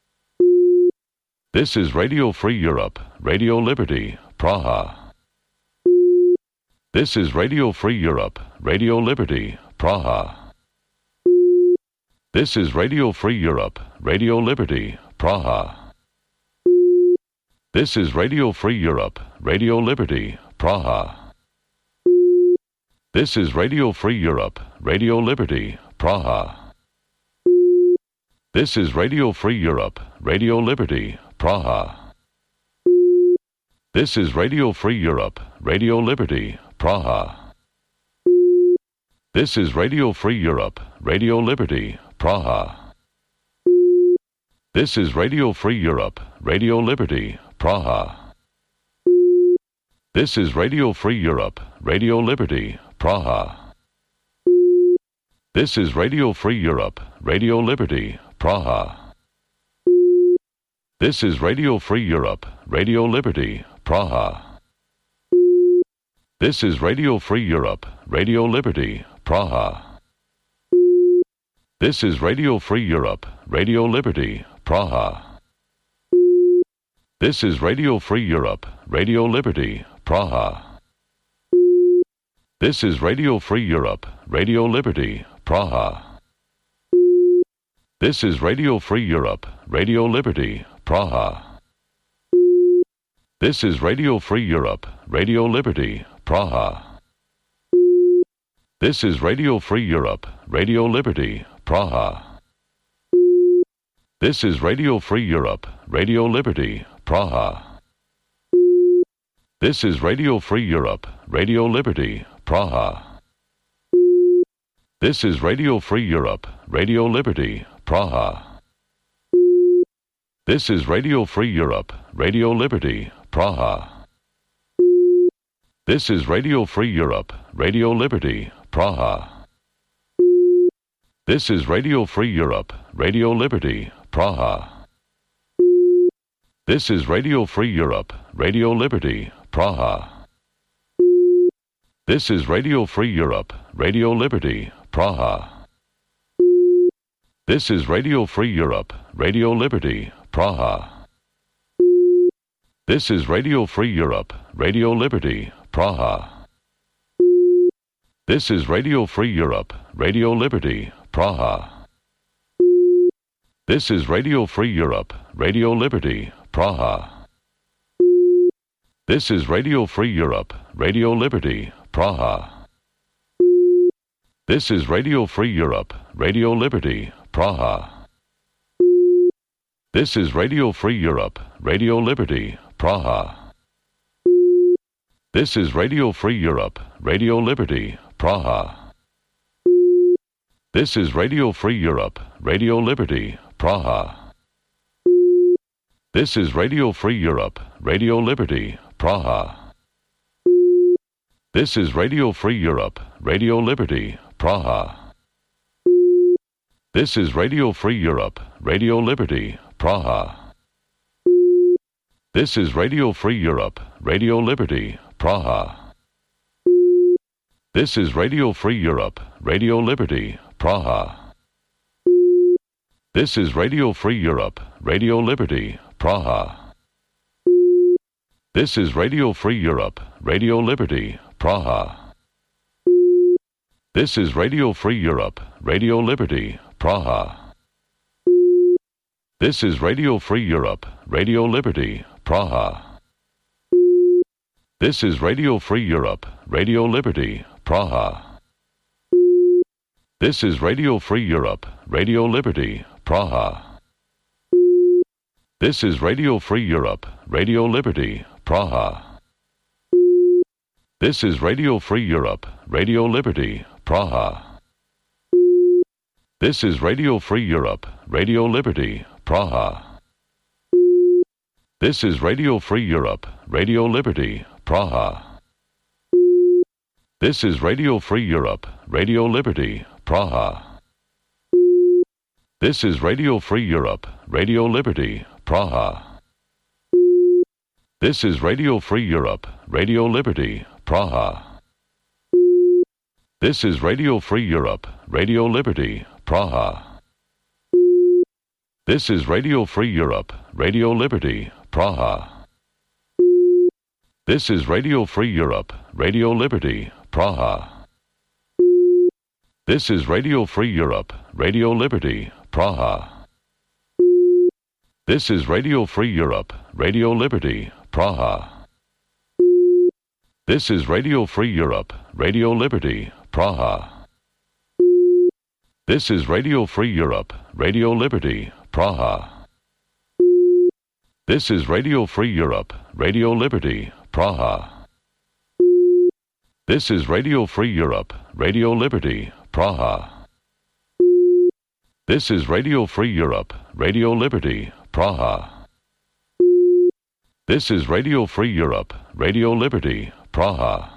This is Radio Free Europe, Radio Liberty, Praha. This is Radio Free Europe, Radio Liberty, Praha. This is Radio Free Europe, Radio Liberty, Praha. This is Radio Free Europe, Radio Liberty, Praha. This is Radio Free Europe, Radio Liberty, Praha. This is Radio Free Europe, Radio Liberty, Praha. This is Radio Free Europe, Radio Liberty, Praha. This is Radio Free Europe, Radio Liberty, Praha. This is Radio Free Europe, Radio Liberty, Praha. This is Radio Free Europe, Radio Liberty, Praha. This is Radio Free Europe, Radio Liberty, Praha. This is Radio Free Europe, Radio Liberty, Praha. This is Radio Free Europe, Radio Liberty, Praha. This is Radio Free Europe, Radio Liberty, Praha. This is Radio Free Europe, Radio Liberty, Praha. This is Radio Free Europe, Radio Liberty, Praha. This is Radio Free Europe, Radio Liberty, Praha. This is Radio Free Europe, Radio Liberty, Praha. This is Radio Free Europe, Radio Liberty, Praha. This is Radio Free Europe, Radio Liberty, Praha. This is Radio Free Europe, Radio Liberty, Praha. This is Radio Free Europe, Radio Liberty, Praha. This is Radio Free Europe, Radio Liberty, Praha. This is Radio Free Europe, Radio Liberty, Praha. This is Radio Free Europe, Radio Liberty, Praha. This is Radio Free Europe, Radio Liberty, Praha. This is Radio Free Europe, Radio Liberty, Praha. This is Radio Free Europe, Radio Liberty, Praha. This is Radio Free Europe, Radio Liberty, Praha. This is Radio Free Europe, Radio Liberty, Praha. This is Radio Free Europe, Radio Liberty, Praha. This is Radio Free Europe, Radio Liberty, Praha. This is Radio Free Europe, Radio Liberty, Praha. This is Radio Free Europe, Radio Liberty, Praha. This is Radio Free Europe, Radio Liberty, Praha. This is Radio Free Europe, Radio Liberty, Praha. This is Radio Free Europe, Radio Liberty, Praha. This is Radio Free Europe, Radio Liberty, Praha. This is Radio Free Europe, Radio Liberty, Praha. This is Radio Free Europe, Radio Liberty, Praha. This is Radio Free Europe, Radio Liberty, Praha. This is Radio Free Europe, Radio Liberty, Praha. This is Radio Free Europe, Radio Liberty, Praha. This is Radio Free Europe, Radio Liberty, Praha. This is Radio Free Europe, Radio Liberty, Praha. This is Radio Free Europe, Radio Liberty, Praha. This is Radio Free Europe, Radio Liberty, Praha. This is Radio Free Europe, Radio Liberty, Praha. This is Radio Free Europe, Radio Liberty, Praha. This is Radio Free Europe, Radio Liberty, Praha. This is Radio Free Europe, Radio Liberty, Praha. This is Radio Free Europe, Radio Liberty, Praha. This is Radio Free Europe, Radio Liberty, Praha. This is Radio Free Europe, Radio Liberty, Praha. This is Radio Free Europe, Radio Liberty, Praha. This is Radio Free Europe, Radio Liberty, Praha. This is Radio Free Europe, Radio Liberty, Praha. This is Radio Free Europe, Radio Liberty, Praha. This is Radio Free Europe, Radio Liberty, Praha. This is Radio Free Europe, Radio Liberty, Praha. This is Radio Free Europe, Radio Liberty, Praha. This is Radio Free Europe, Radio Liberty, Praha. This is Radio Free Europe, Radio Liberty, Praha. This is Radio Free Europe, Radio Liberty, Praha. This is Radio Free Europe, Radio Liberty, Praha.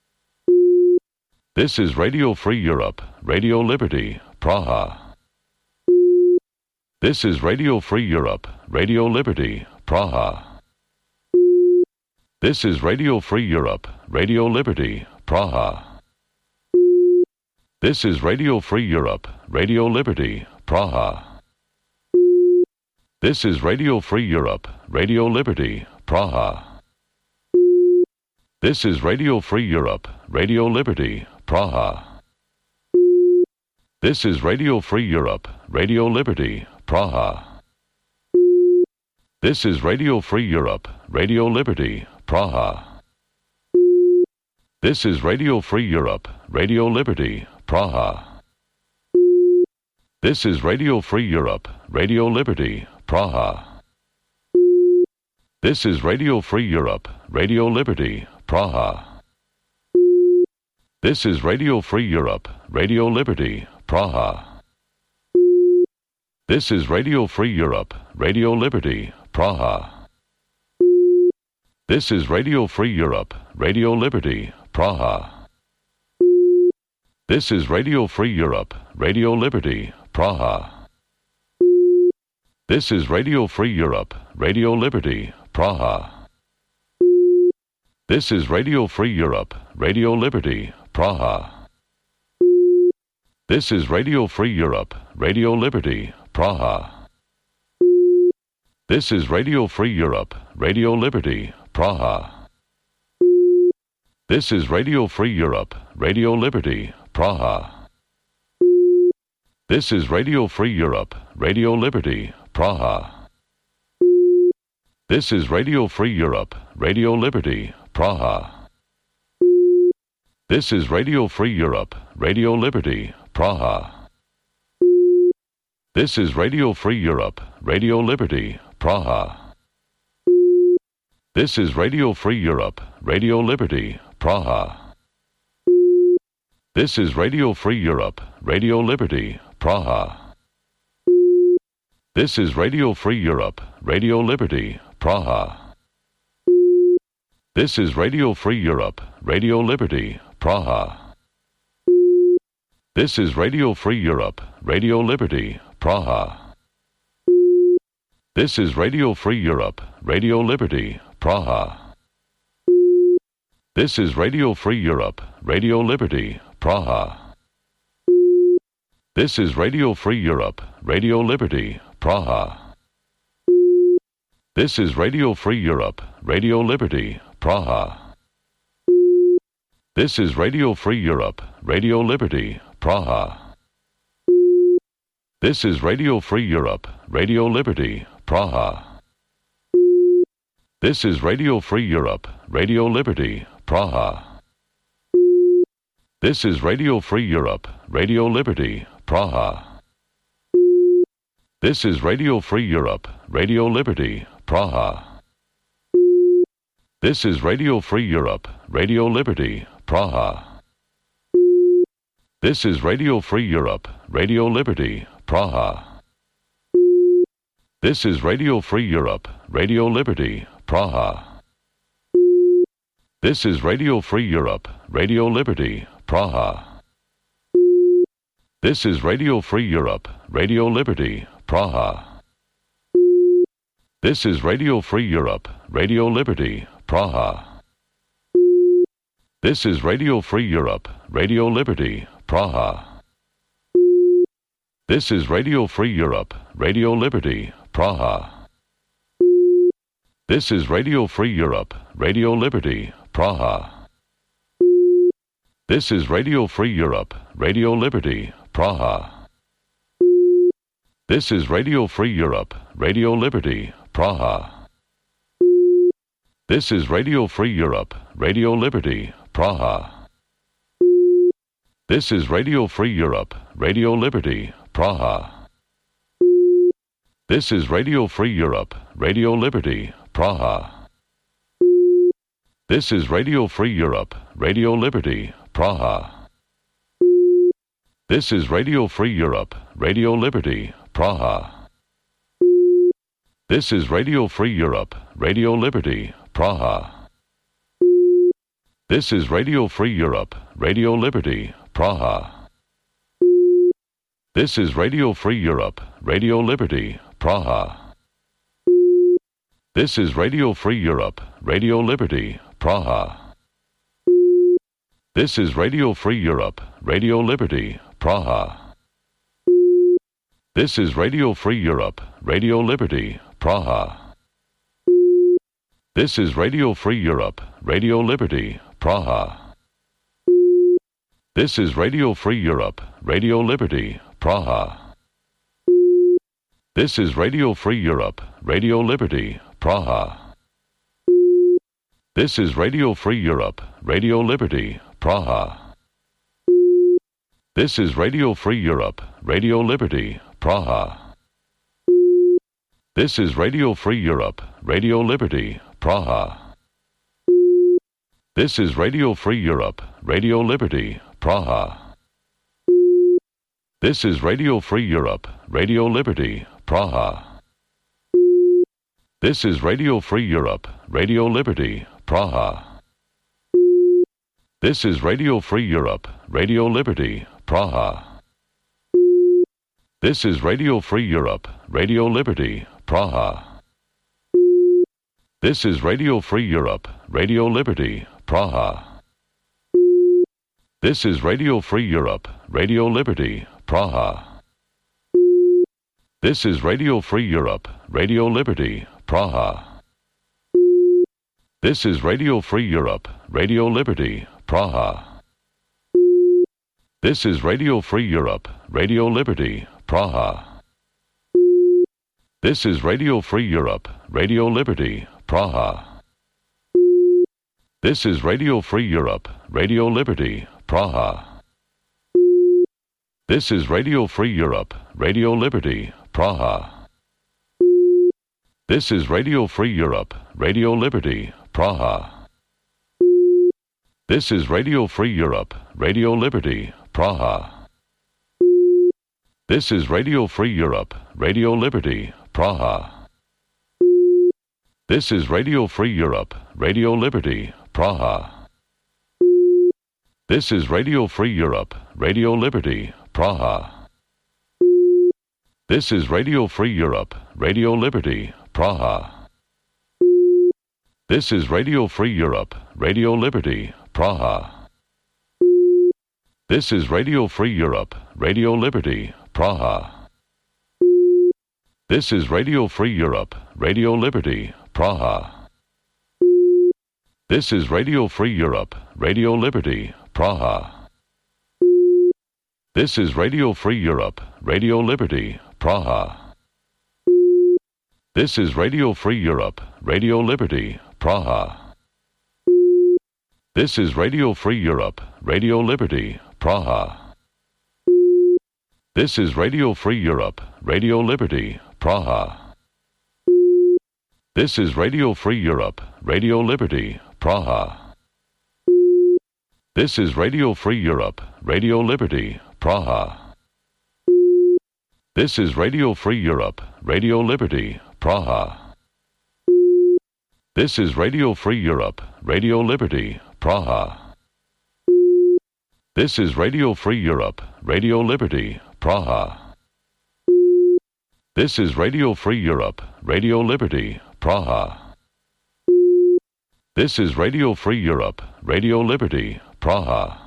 This is Radio Free Europe, Radio Liberty, Praha. This is Radio Free Europe, Radio Liberty, Praha. This is Radio Free Europe, Radio Liberty, Praha. This is Radio Free Europe, Radio Liberty, Praha. This is Radio Free Europe, Radio Liberty, Praha. This is Radio Free Europe, Radio Liberty, Praha. This is Radio Free Europe, Radio Liberty, Praha. This is Radio Free Europe, Radio Liberty, Praha. This is Radio Free Europe, Radio Liberty, Praha. This is Radio Free Europe, Radio Liberty, Praha. This is Radio Free Europe, Radio Liberty, Praha. This is Radio Free Europe, Radio Liberty, Praha. This is Radio Free Europe, Radio Liberty, Praha. This is Radio Free Europe, Radio Liberty, Praha. This is Radio Free Europe, Radio Liberty, Praha. This is Radio Free Europe, Radio Liberty, Praha. This is Radio Free Europe, Radio Liberty, Praha. This is Radio Free Europe, Radio Liberty, Praha. This is Radio Free Europe, Radio Liberty, Praha. This is Radio Free Europe, Radio Liberty, Praha. This is Radio Free Europe, Radio Liberty, Praha. This is Radio Free Europe, Radio Liberty, Praha. This is Radio Free Europe, Radio Liberty, Praha. This is Radio Free Europe, Radio Liberty, Praha. This is Radio Free Europe, Radio Liberty, Praha. This is Radio Free Europe, Radio Liberty, Praha. This is Radio Free Europe, Radio Liberty, Praha. This is Radio Free Europe, Radio Liberty, Praha. This is Radio Free Europe, Radio Liberty, Praha. This is Radio Free Europe, Radio Liberty, Praha. This is Radio Free Europe, Radio Liberty, Praha. This is Radio Free Europe, Radio Liberty, Praha. This is Radio Free Europe, Radio Liberty, Praha. This is Radio Free Europe, Radio Liberty, Praha. This is Radio Free Europe, Radio Liberty, Praha. This is Radio Free Europe, Radio Liberty, Praha. This is Radio Free Europe, Radio Liberty, Praha. This is Radio Free Europe, Radio Liberty, Praha. This is Radio Free Europe, Radio Liberty, Praha. This is Radio Free Europe, Radio Liberty, Praha. This is Radio Free Europe, Radio Liberty, Praha. This is Radio Free Europe, Radio Liberty, Praha. This is Radio Free Europe, Radio Liberty, Praha. This is Radio Free Europe, Radio Liberty, Praha. This is Radio Free Europe, Radio Liberty, Praha. This is Radio Free Europe, Radio Liberty, Praha. This is Radio Free Europe, Radio Liberty, Praha. This is Radio Free Europe, Radio Liberty, Praha. This is Radio Free Europe, Radio Liberty, Praha. This is Radio Free Europe, Radio Liberty, Praha. This is Radio Free Europe, Radio Liberty, Praha. This is Radio Free Europe, Radio Liberty, Praha. This is Radio Free Europe, Radio Liberty, Praha. This is Radio Free Europe, Radio Liberty, Praha. This is Radio Free Europe, Radio Liberty, Praha. This is Radio Free Europe, Radio Liberty, Praha. This is Radio Free Europe, Radio Liberty, Praha. This is Radio Free Europe, Radio Liberty, Praha. This is Radio Free Europe, Radio Liberty, Praha. This is Radio Free Europe, Radio Liberty, Praha. This is Radio Free Europe, Radio Liberty, Praha. This is Radio Free Europe, Radio Liberty, Praha. This is Radio Free Europe, Radio Liberty, Praha. This is Radio Free Europe, Radio Liberty, Praha. This is Radio Free Europe, Radio Liberty, Praha. This is Radio Free Europe, Radio Liberty, Praha. This is Radio Free Europe, Radio Liberty, Praha. This is Radio Free Europe, Radio Liberty, Praha. This is Radio Free Europe, Radio Liberty, Praha. This is Radio Free Europe, Radio Liberty, Praha. This is Radio Free Europe, Radio Liberty, Praha. This is Radio Free Europe, Radio Liberty, Praha. This is Radio Free Europe, Radio Liberty, Praha. This is Radio Free Europe, Radio Liberty, Praha. This is Radio Free Europe, Radio Liberty, Praha. This is Radio Free Europe, Radio Liberty, Praha. This is Radio Free Europe, Radio Liberty, Praha. This is Radio Free Europe, Radio Liberty, Praha. This is Radio Free Europe, Radio Liberty, Praha. This is Radio Free Europe, Radio Liberty, Praha. This is Radio Free Europe, Radio Liberty, Praha. This is Radio Free Europe, Radio Liberty, Praha. This is Radio Free Europe, Radio Liberty, Praha. This is Radio Free Europe, Radio Liberty, Praha. This is Radio Free Europe, Radio Liberty, Praha. This is Radio Free Europe, Radio Liberty, Praha. This is Radio Free Europe, Radio Liberty, Praha. This is Radio Free Europe, Radio Liberty, Praha. This is Radio Free Europe, Radio Liberty, Praha. This is Radio Free Europe, Radio Liberty, Praha. This is Radio Free Europe, Radio Liberty, Praha. This is Radio Free Europe, Radio Liberty, Praha. This is Radio Free Europe, Radio Liberty, Praha. This is Radio Free Europe, Radio Liberty, Praha. This is Radio Free Europe, Radio Liberty, Praha. This is Radio Free Europe, Radio Liberty, Praha. This is Radio Free Europe, Radio Liberty, Praha. This is Radio Free Europe, Radio Liberty, Praha. This is Radio Free Europe, Radio Liberty, Praha. This is Radio Free Europe, Radio Liberty, Praha.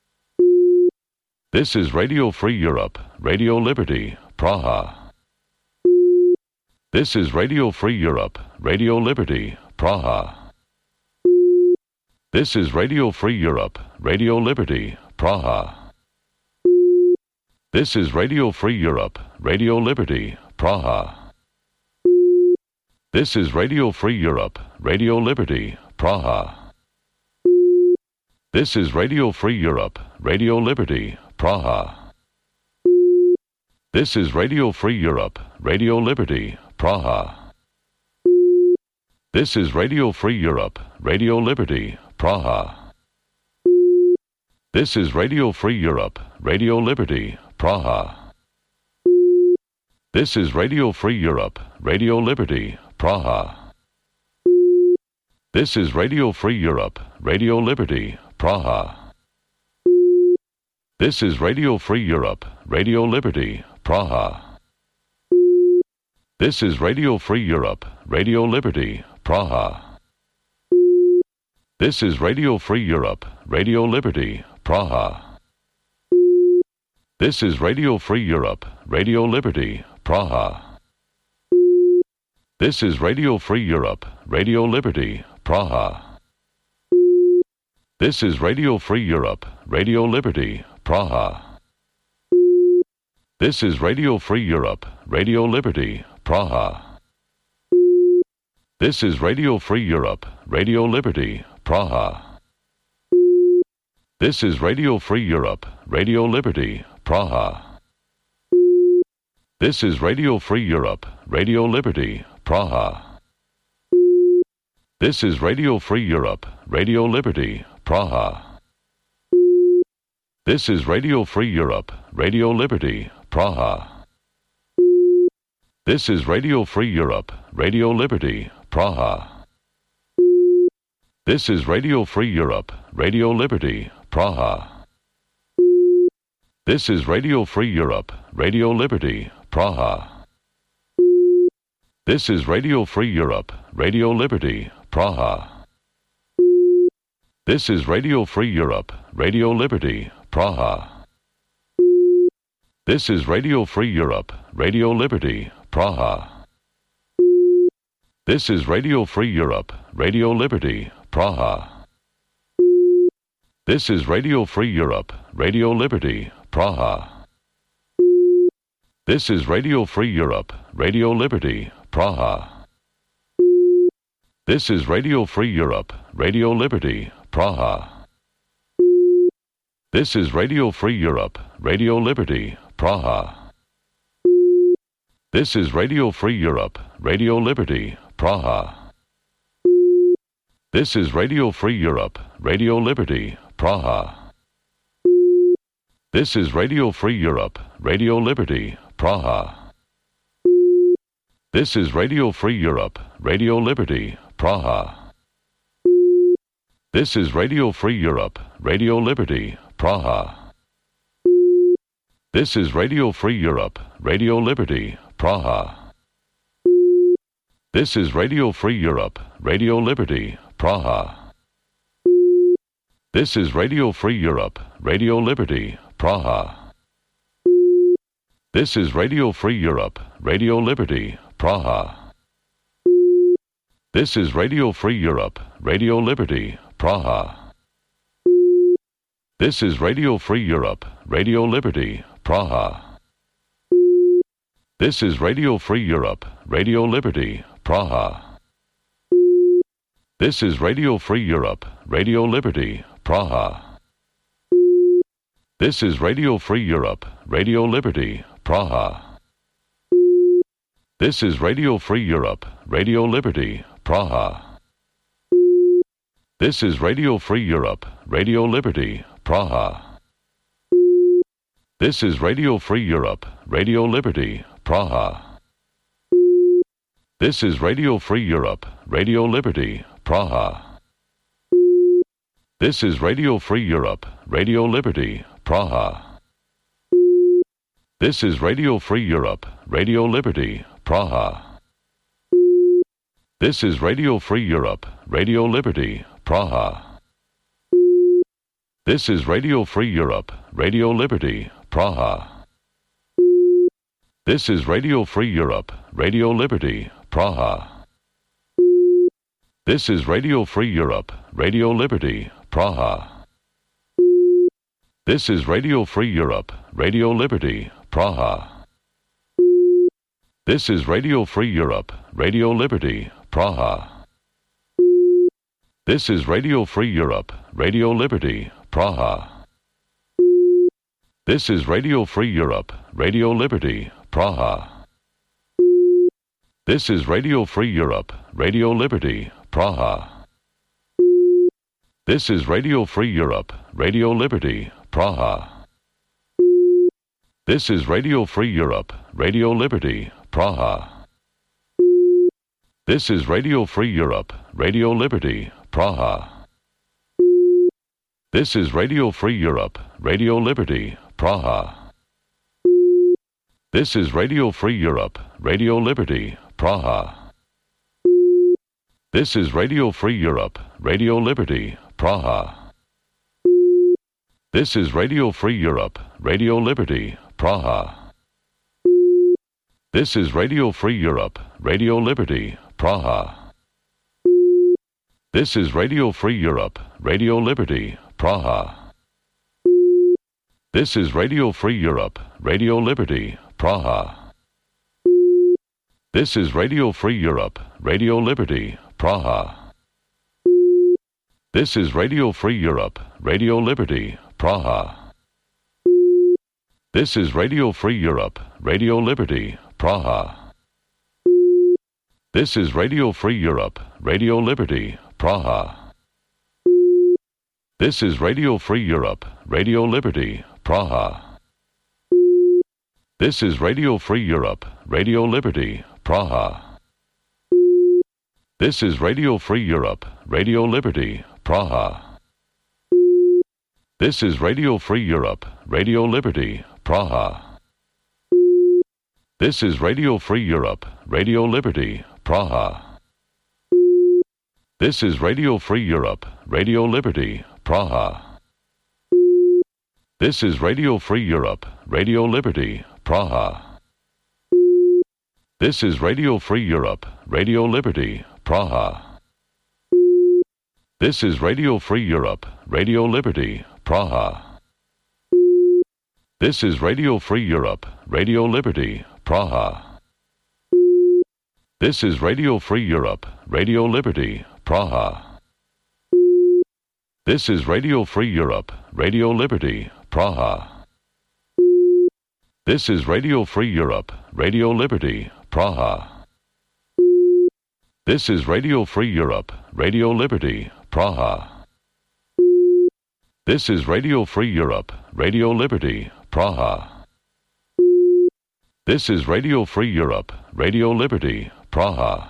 This is Radio Free Europe, Radio Liberty, Praha. This is Radio Free Europe, Radio Liberty, Praha. This is Radio Free Europe, Radio Liberty, Praha. This is Radio Free Europe, Radio Liberty, Praha. This is Radio Free Europe, Radio Liberty, Praha. This is Radio Free Europe, Radio Liberty, Praha. This is Radio Free Europe, Radio Liberty, Praha. This is Radio Free Europe, Radio Liberty, Praha. This is Radio Free Europe, Radio Liberty, Praha. This is Radio Free Europe, Radio Liberty, Praha. This is Radio Free Europe, Radio Liberty, Praha. This is Radio Free Europe, Radio Liberty, Praha. This is Radio Free Europe, Radio Liberty, Praha. This is Radio Free Europe, Radio Liberty, Praha. This is Radio Free Europe, Radio Liberty, Praha. This is Radio Free Europe, Radio Liberty, Praha. This is Radio Free Europe, Radio Liberty, Praha. This is Radio Free Europe, Radio Liberty, Praha. This is Radio Free Europe, Radio Liberty, Praha. This is Radio Free Europe, Radio Liberty, Praha. This is Radio Free Europe, Radio Liberty, Praha. This is Radio Free Europe, Radio Liberty, Praha. This is Radio Free Europe, Radio Liberty, Praha. This is Radio Free Europe, Radio Liberty, Praha. This is Radio Free Europe, Radio Liberty, Praha. This is Radio Free Europe, Radio Liberty, Praha. This is Radio Free Europe, Radio Liberty, Praha. This is Radio Free Europe, Radio Liberty, Praha. This is Radio Free Europe, Radio Liberty, Praha. This is Radio Free Europe, Radio Liberty, Praha. This is Radio Free Europe, Radio Liberty, Praha. This is Radio Free Europe, Radio Liberty, Praha. This is Radio Free Europe, Radio Liberty, Praha. This is Radio Free Europe, Radio Liberty, Praha. This is Radio Free Europe, Radio Liberty, Praha. This is Radio Free Europe, Radio Liberty, Praha. This is Radio Free Europe, Radio Liberty, Praha. This is Radio Free Europe, Radio Liberty, Praha. This is Radio Free Europe, Radio Liberty, Praha. This is Radio Free Europe, Radio Liberty, Praha. This is Radio Free Europe, Radio Liberty, Praha. This is Radio Free Europe, Radio Liberty, Praha. This is Radio Free Europe, Radio Liberty, Praha. This is Radio Free Europe, Radio Liberty, Praha. This is Radio Free Europe, Radio Liberty, Praha. This is Radio Free Europe, Radio Liberty, Praha. This is Radio Free Europe, Radio Liberty, Praha. This is Radio Free Europe, Radio Liberty, Praha. This is Radio Free Europe, Radio Liberty, Praha. This is Radio Free Europe, Radio Liberty, Praha. This is Radio Free Europe, Radio Liberty, Praha. This is Radio Free Europe, Radio Liberty, Praha. This is Radio Free Europe, Radio Liberty, Praha. This is Radio Free Europe, Radio Liberty, Praha. This is Radio Free Europe, Radio Liberty, Praha. This is Radio Free Europe, Radio Liberty, Praha. This is Radio Free Europe, Radio Liberty, Praha. This is Radio Free Europe, Radio Liberty, Praha. This is Radio Free Europe, Radio Liberty, Praha. This is Radio Free Europe, Radio Liberty, Praha. This is Radio Free Europe, Radio Liberty, Praha. This is Radio Free Europe, Radio Liberty, Praha. This is Radio Free Europe, Radio Liberty, Praha. This is Radio Free Europe, Radio Liberty, Praha. This is Radio Free Europe, Radio Liberty, Praha. This is Radio Free Europe, Radio Liberty, Praha. This is Radio Free Europe, Radio Liberty, Praha. This is Radio Free Europe, Radio Liberty, Praha. This is Radio Free Europe, Radio Liberty, Praha. This is Radio Free Europe, Radio Liberty, Praha. This is Radio Free Europe, Radio Liberty, Praha. This is Radio Free Europe, Radio Liberty, Praha. This is Radio Free Europe, Radio Liberty, Praha. This is Radio Free Europe, Radio Liberty, Praha. This is Radio Free Europe, Radio Liberty, Praha. This is Radio Free Europe, Radio Liberty, Praha. This is Radio Free Europe, Radio Liberty, Praha. This is Radio Free Europe, Radio Liberty, Praha. This is Radio Free Europe, Radio Liberty, Praha. This is Radio Free Europe, Radio Liberty, Praha. This is Radio Free Europe, Radio Liberty, Praha. This is Radio Free Europe, Radio Liberty, Praha. This is Radio Free Europe, Radio Liberty, Praha. This is Radio Free Europe, Radio Liberty, Praha. This is Radio Free Europe, Radio Liberty, Praha. This is Radio Free Europe, Radio Liberty, Praha. This is Radio Free Europe, Radio Liberty, Praha. This is Radio Free Europe, Radio Liberty, Praha. This is Radio Free Europe, Radio Liberty, Praha. This is Radio Free Europe, Radio Liberty, Praha. This is Radio Free Europe, Radio Liberty, Praha. This is Radio Free Europe, Radio Liberty, Praha. This is Radio Free Europe, Radio Liberty, Praha.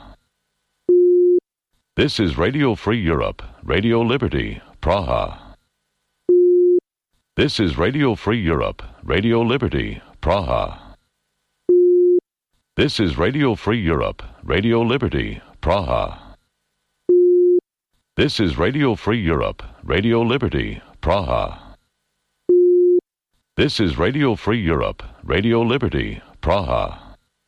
This is Radio Free Europe, Radio Liberty, Praha. This is Radio Free Europe, Radio Liberty, Praha. This is Radio Free Europe, Radio Liberty, Praha. This is Radio Free Europe, Radio Liberty, Praha. This is Radio Free Europe, Radio Liberty, Praha.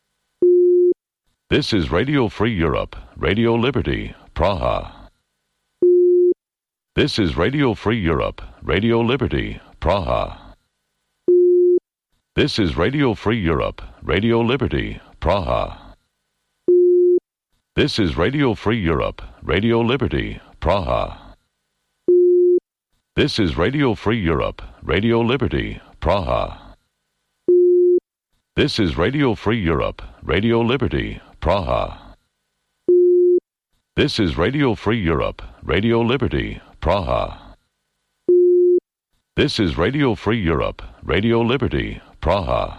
This is Radio Free Europe, Radio Liberty, Praha. This is Radio Free Europe, Radio Liberty, Praha. This is Radio Free Europe, Radio Liberty, Praha. This is Radio Free Europe, Radio Liberty, Praha. This is Radio Free Europe, Radio Liberty, Praha. This is Radio Free Europe, Radio Liberty, Praha. This is Radio Free Europe, Radio Liberty, Praha. This is Radio Free Europe, Radio Liberty, Praha.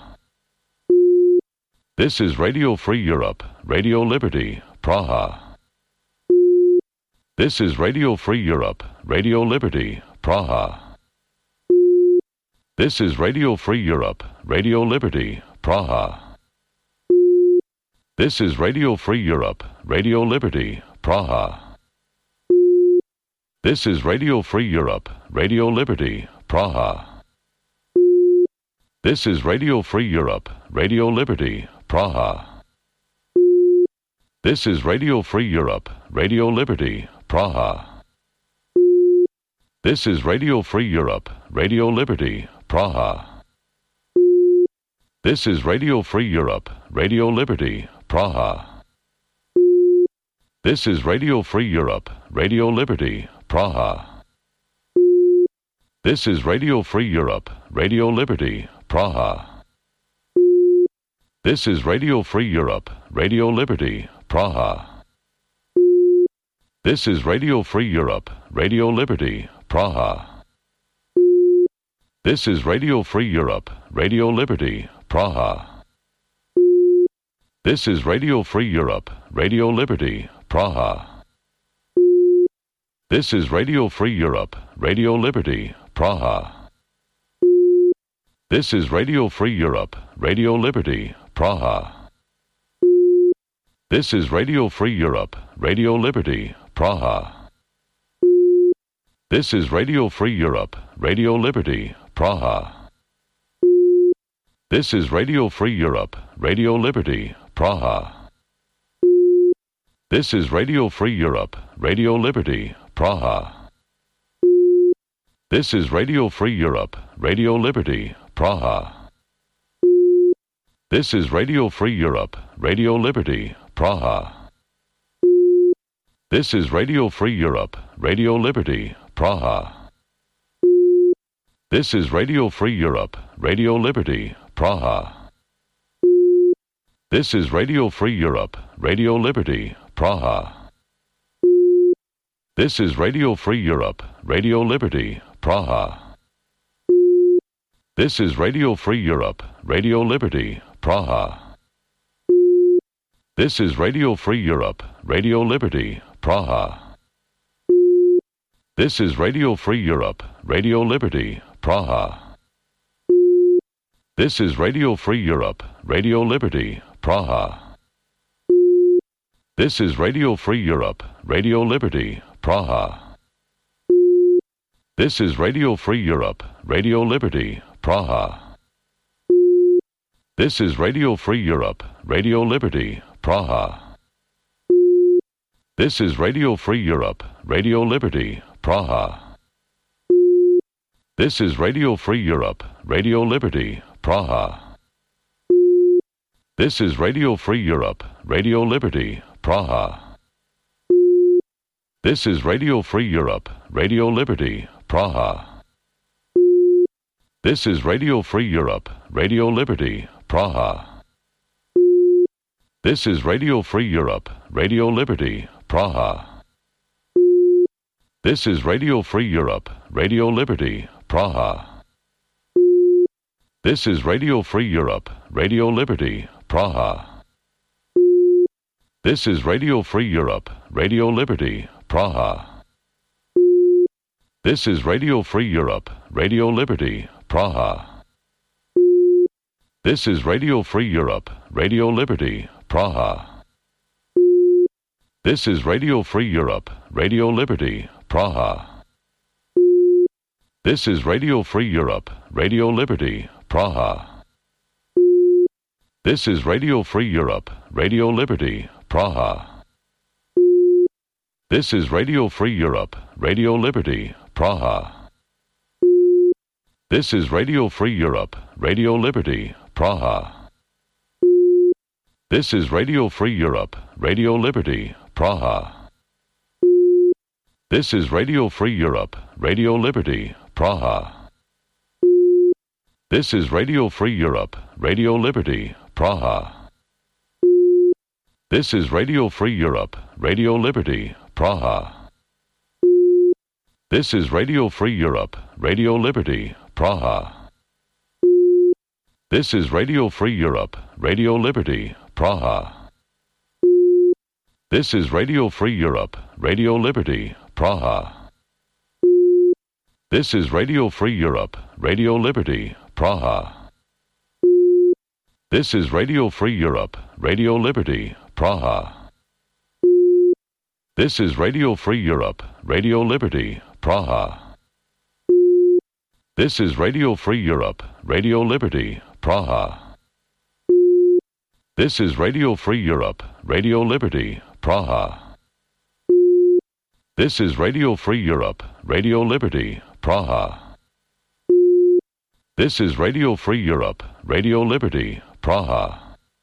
This is Radio Free Europe, Radio Liberty, Praha. This is Radio Free Europe, Radio Liberty, Praha. This is Radio Free Europe, Radio Liberty, Praha. This is Radio Free Europe, Radio Liberty, Praha. This is Radio Free Europe, Radio Liberty, Praha. This is Radio Free Europe, Radio Liberty, Praha. This is Radio Free Europe, Radio Liberty, Praha. This is Radio Free Europe, Radio Liberty, Praha. This is Radio Free Europe, Radio Liberty, Praha. This is Radio Free Europe, Radio Liberty, Praha. This is Radio Free Europe, Radio Liberty, Praha. This is Radio Free Europe, Radio Liberty, Praha. This is Radio Free Europe, Radio Liberty, Praha. This is Radio Free Europe, Radio Liberty, Praha. This is Radio Free Europe, Radio Liberty, Praha. This is Radio Free Europe, Radio Liberty, Praha. This is Radio Free Europe, Radio Liberty, Praha. This is Radio Free Europe, Radio Liberty, Praha. This is Radio Free Europe, Radio Liberty, Praha. This is Radio Free Europe, Radio Liberty, Praha. This is Radio Free Europe, Radio Liberty, Praha. This is Radio Free Europe, Radio Liberty, Praha. This is Radio Free Europe, Radio Liberty, Praha. This is Radio Free Europe, Radio Liberty, Praha. This is Radio Free Europe, Radio Liberty, Praha. This is Radio Free Europe, Radio Liberty, Praha. This is Radio Free Europe, Radio Liberty, Praha. This is Radio Free Europe, Radio Liberty, Praha. This is Radio Free Europe, Radio Liberty, Praha. This is Radio Free Europe, Radio Liberty, Praha. This is Radio Free Europe, Radio Liberty, Praha. This is Radio Free Europe, Radio Liberty, Praha. This is Radio Free Europe, Radio Liberty, Praha. This is Radio Free Europe, Radio Liberty, Praha. This is Radio Free Europe, Radio Liberty, Praha. This is Radio Free Europe, Radio Liberty, Praha. This is Radio Free Europe, Radio Liberty, Praha. This is Radio Free Europe, Radio Liberty, Praha. This is Radio Free Europe, Radio Liberty, Praha. This is Radio Free Europe, Radio Liberty, Praha. This is Radio Free Europe, Radio Liberty, Praha. This is Radio Free Europe, Radio Liberty, Praha. This is Radio Free Europe, Radio Liberty, Praha. This is Radio Free Europe, Radio Liberty, Praha. This is Radio Free Europe, Radio Liberty, Praha. This is Radio Free Europe, Radio Liberty, Praha. This is Radio Free Europe, Radio Liberty, Praha. This is Radio Free Europe, Radio Liberty, Praha. This is Radio Free Europe, Radio Liberty, Praha. This is Radio Free Europe, Radio Liberty, Praha. This is Radio Free Europe, Radio Liberty, Praha. This is Radio Free Europe, Radio Liberty, Praha. This is Radio Free Europe, Radio Liberty, Praha. This is Radio Free Europe, Radio Liberty, Praha. This is Radio Free Europe, Radio Liberty, Praha. This is Radio Free Europe, Radio Liberty, Praha. This is Radio Free Europe, Radio Liberty, Praha. This is Radio Free Europe, Radio Liberty, Praha. This is Radio Free Europe, Radio Liberty, Praha. This is Radio Free Europe, Radio Liberty, Praha. This is Radio Free Europe, Radio Liberty, Praha. This is Radio Free Europe, Radio Liberty, Praha. This is Radio Free Europe, Radio Liberty, Praha. This is Radio Free Europe, Radio Liberty, Praha.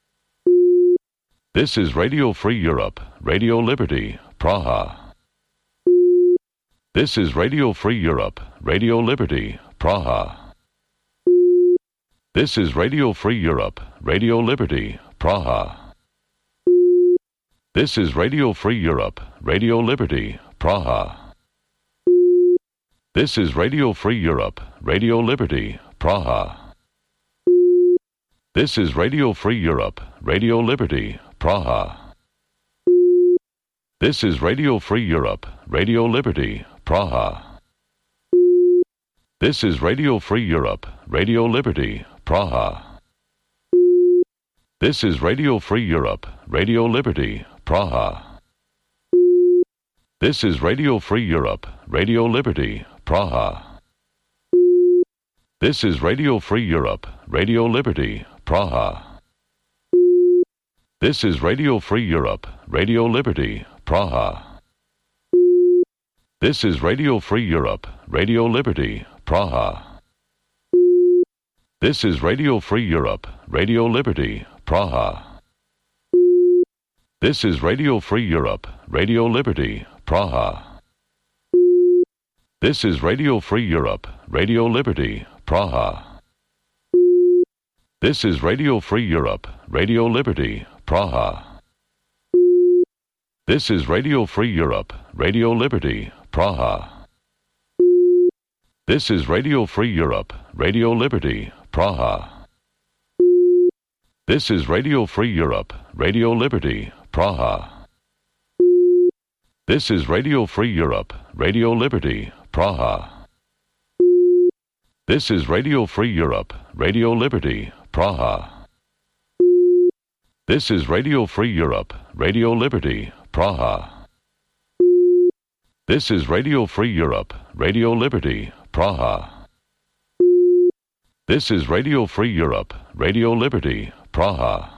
This is Radio Free Europe, Radio Liberty, Praha. This is Radio Free Europe, Radio Liberty, Praha. This is Radio Free Europe, Radio Liberty, Praha. This is Radio Free Europe, Radio Liberty, Praha. This is Radio Free Europe, Radio Liberty, Praha. This is Radio Free Europe, Radio Liberty, Praha. This is Radio Free Europe, Radio Liberty, Praha. This is Radio Free Europe, Radio Liberty, Praha. This is Radio Free Europe, Radio Liberty, Praha. This is Radio Free Europe, Radio Liberty, Praha. This is Radio Free Europe, Radio Liberty, Praha. This is Radio Free Europe, Radio Liberty, Praha. This is Radio Free Europe, Radio Liberty, Praha. This is Radio Free Europe, Radio Liberty, Praha. This is Radio Free Europe, Radio Liberty, Praha. This is Radio Free Europe, Radio Liberty, Praha. This is Radio Free Europe, Radio Liberty, Praha. This is Radio Free Europe, Radio Liberty, Praha. This is Radio Free Europe, Radio Liberty, Praha. This is Radio Free Europe, Radio Liberty, Praha. This is Radio Free Europe, Radio Liberty, Praha. This is Radio Free Europe, Radio Liberty, Praha. This is Radio Free Europe, Radio Liberty, Praha. This is Radio Free Europe, Radio Liberty, Praha. This is Radio Free Europe, Radio Liberty, Praha.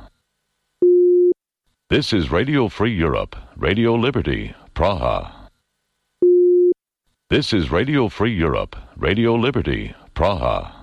This is Radio Free Europe, Radio Liberty, Praha. This is Radio Free Europe, Radio Liberty, Praha.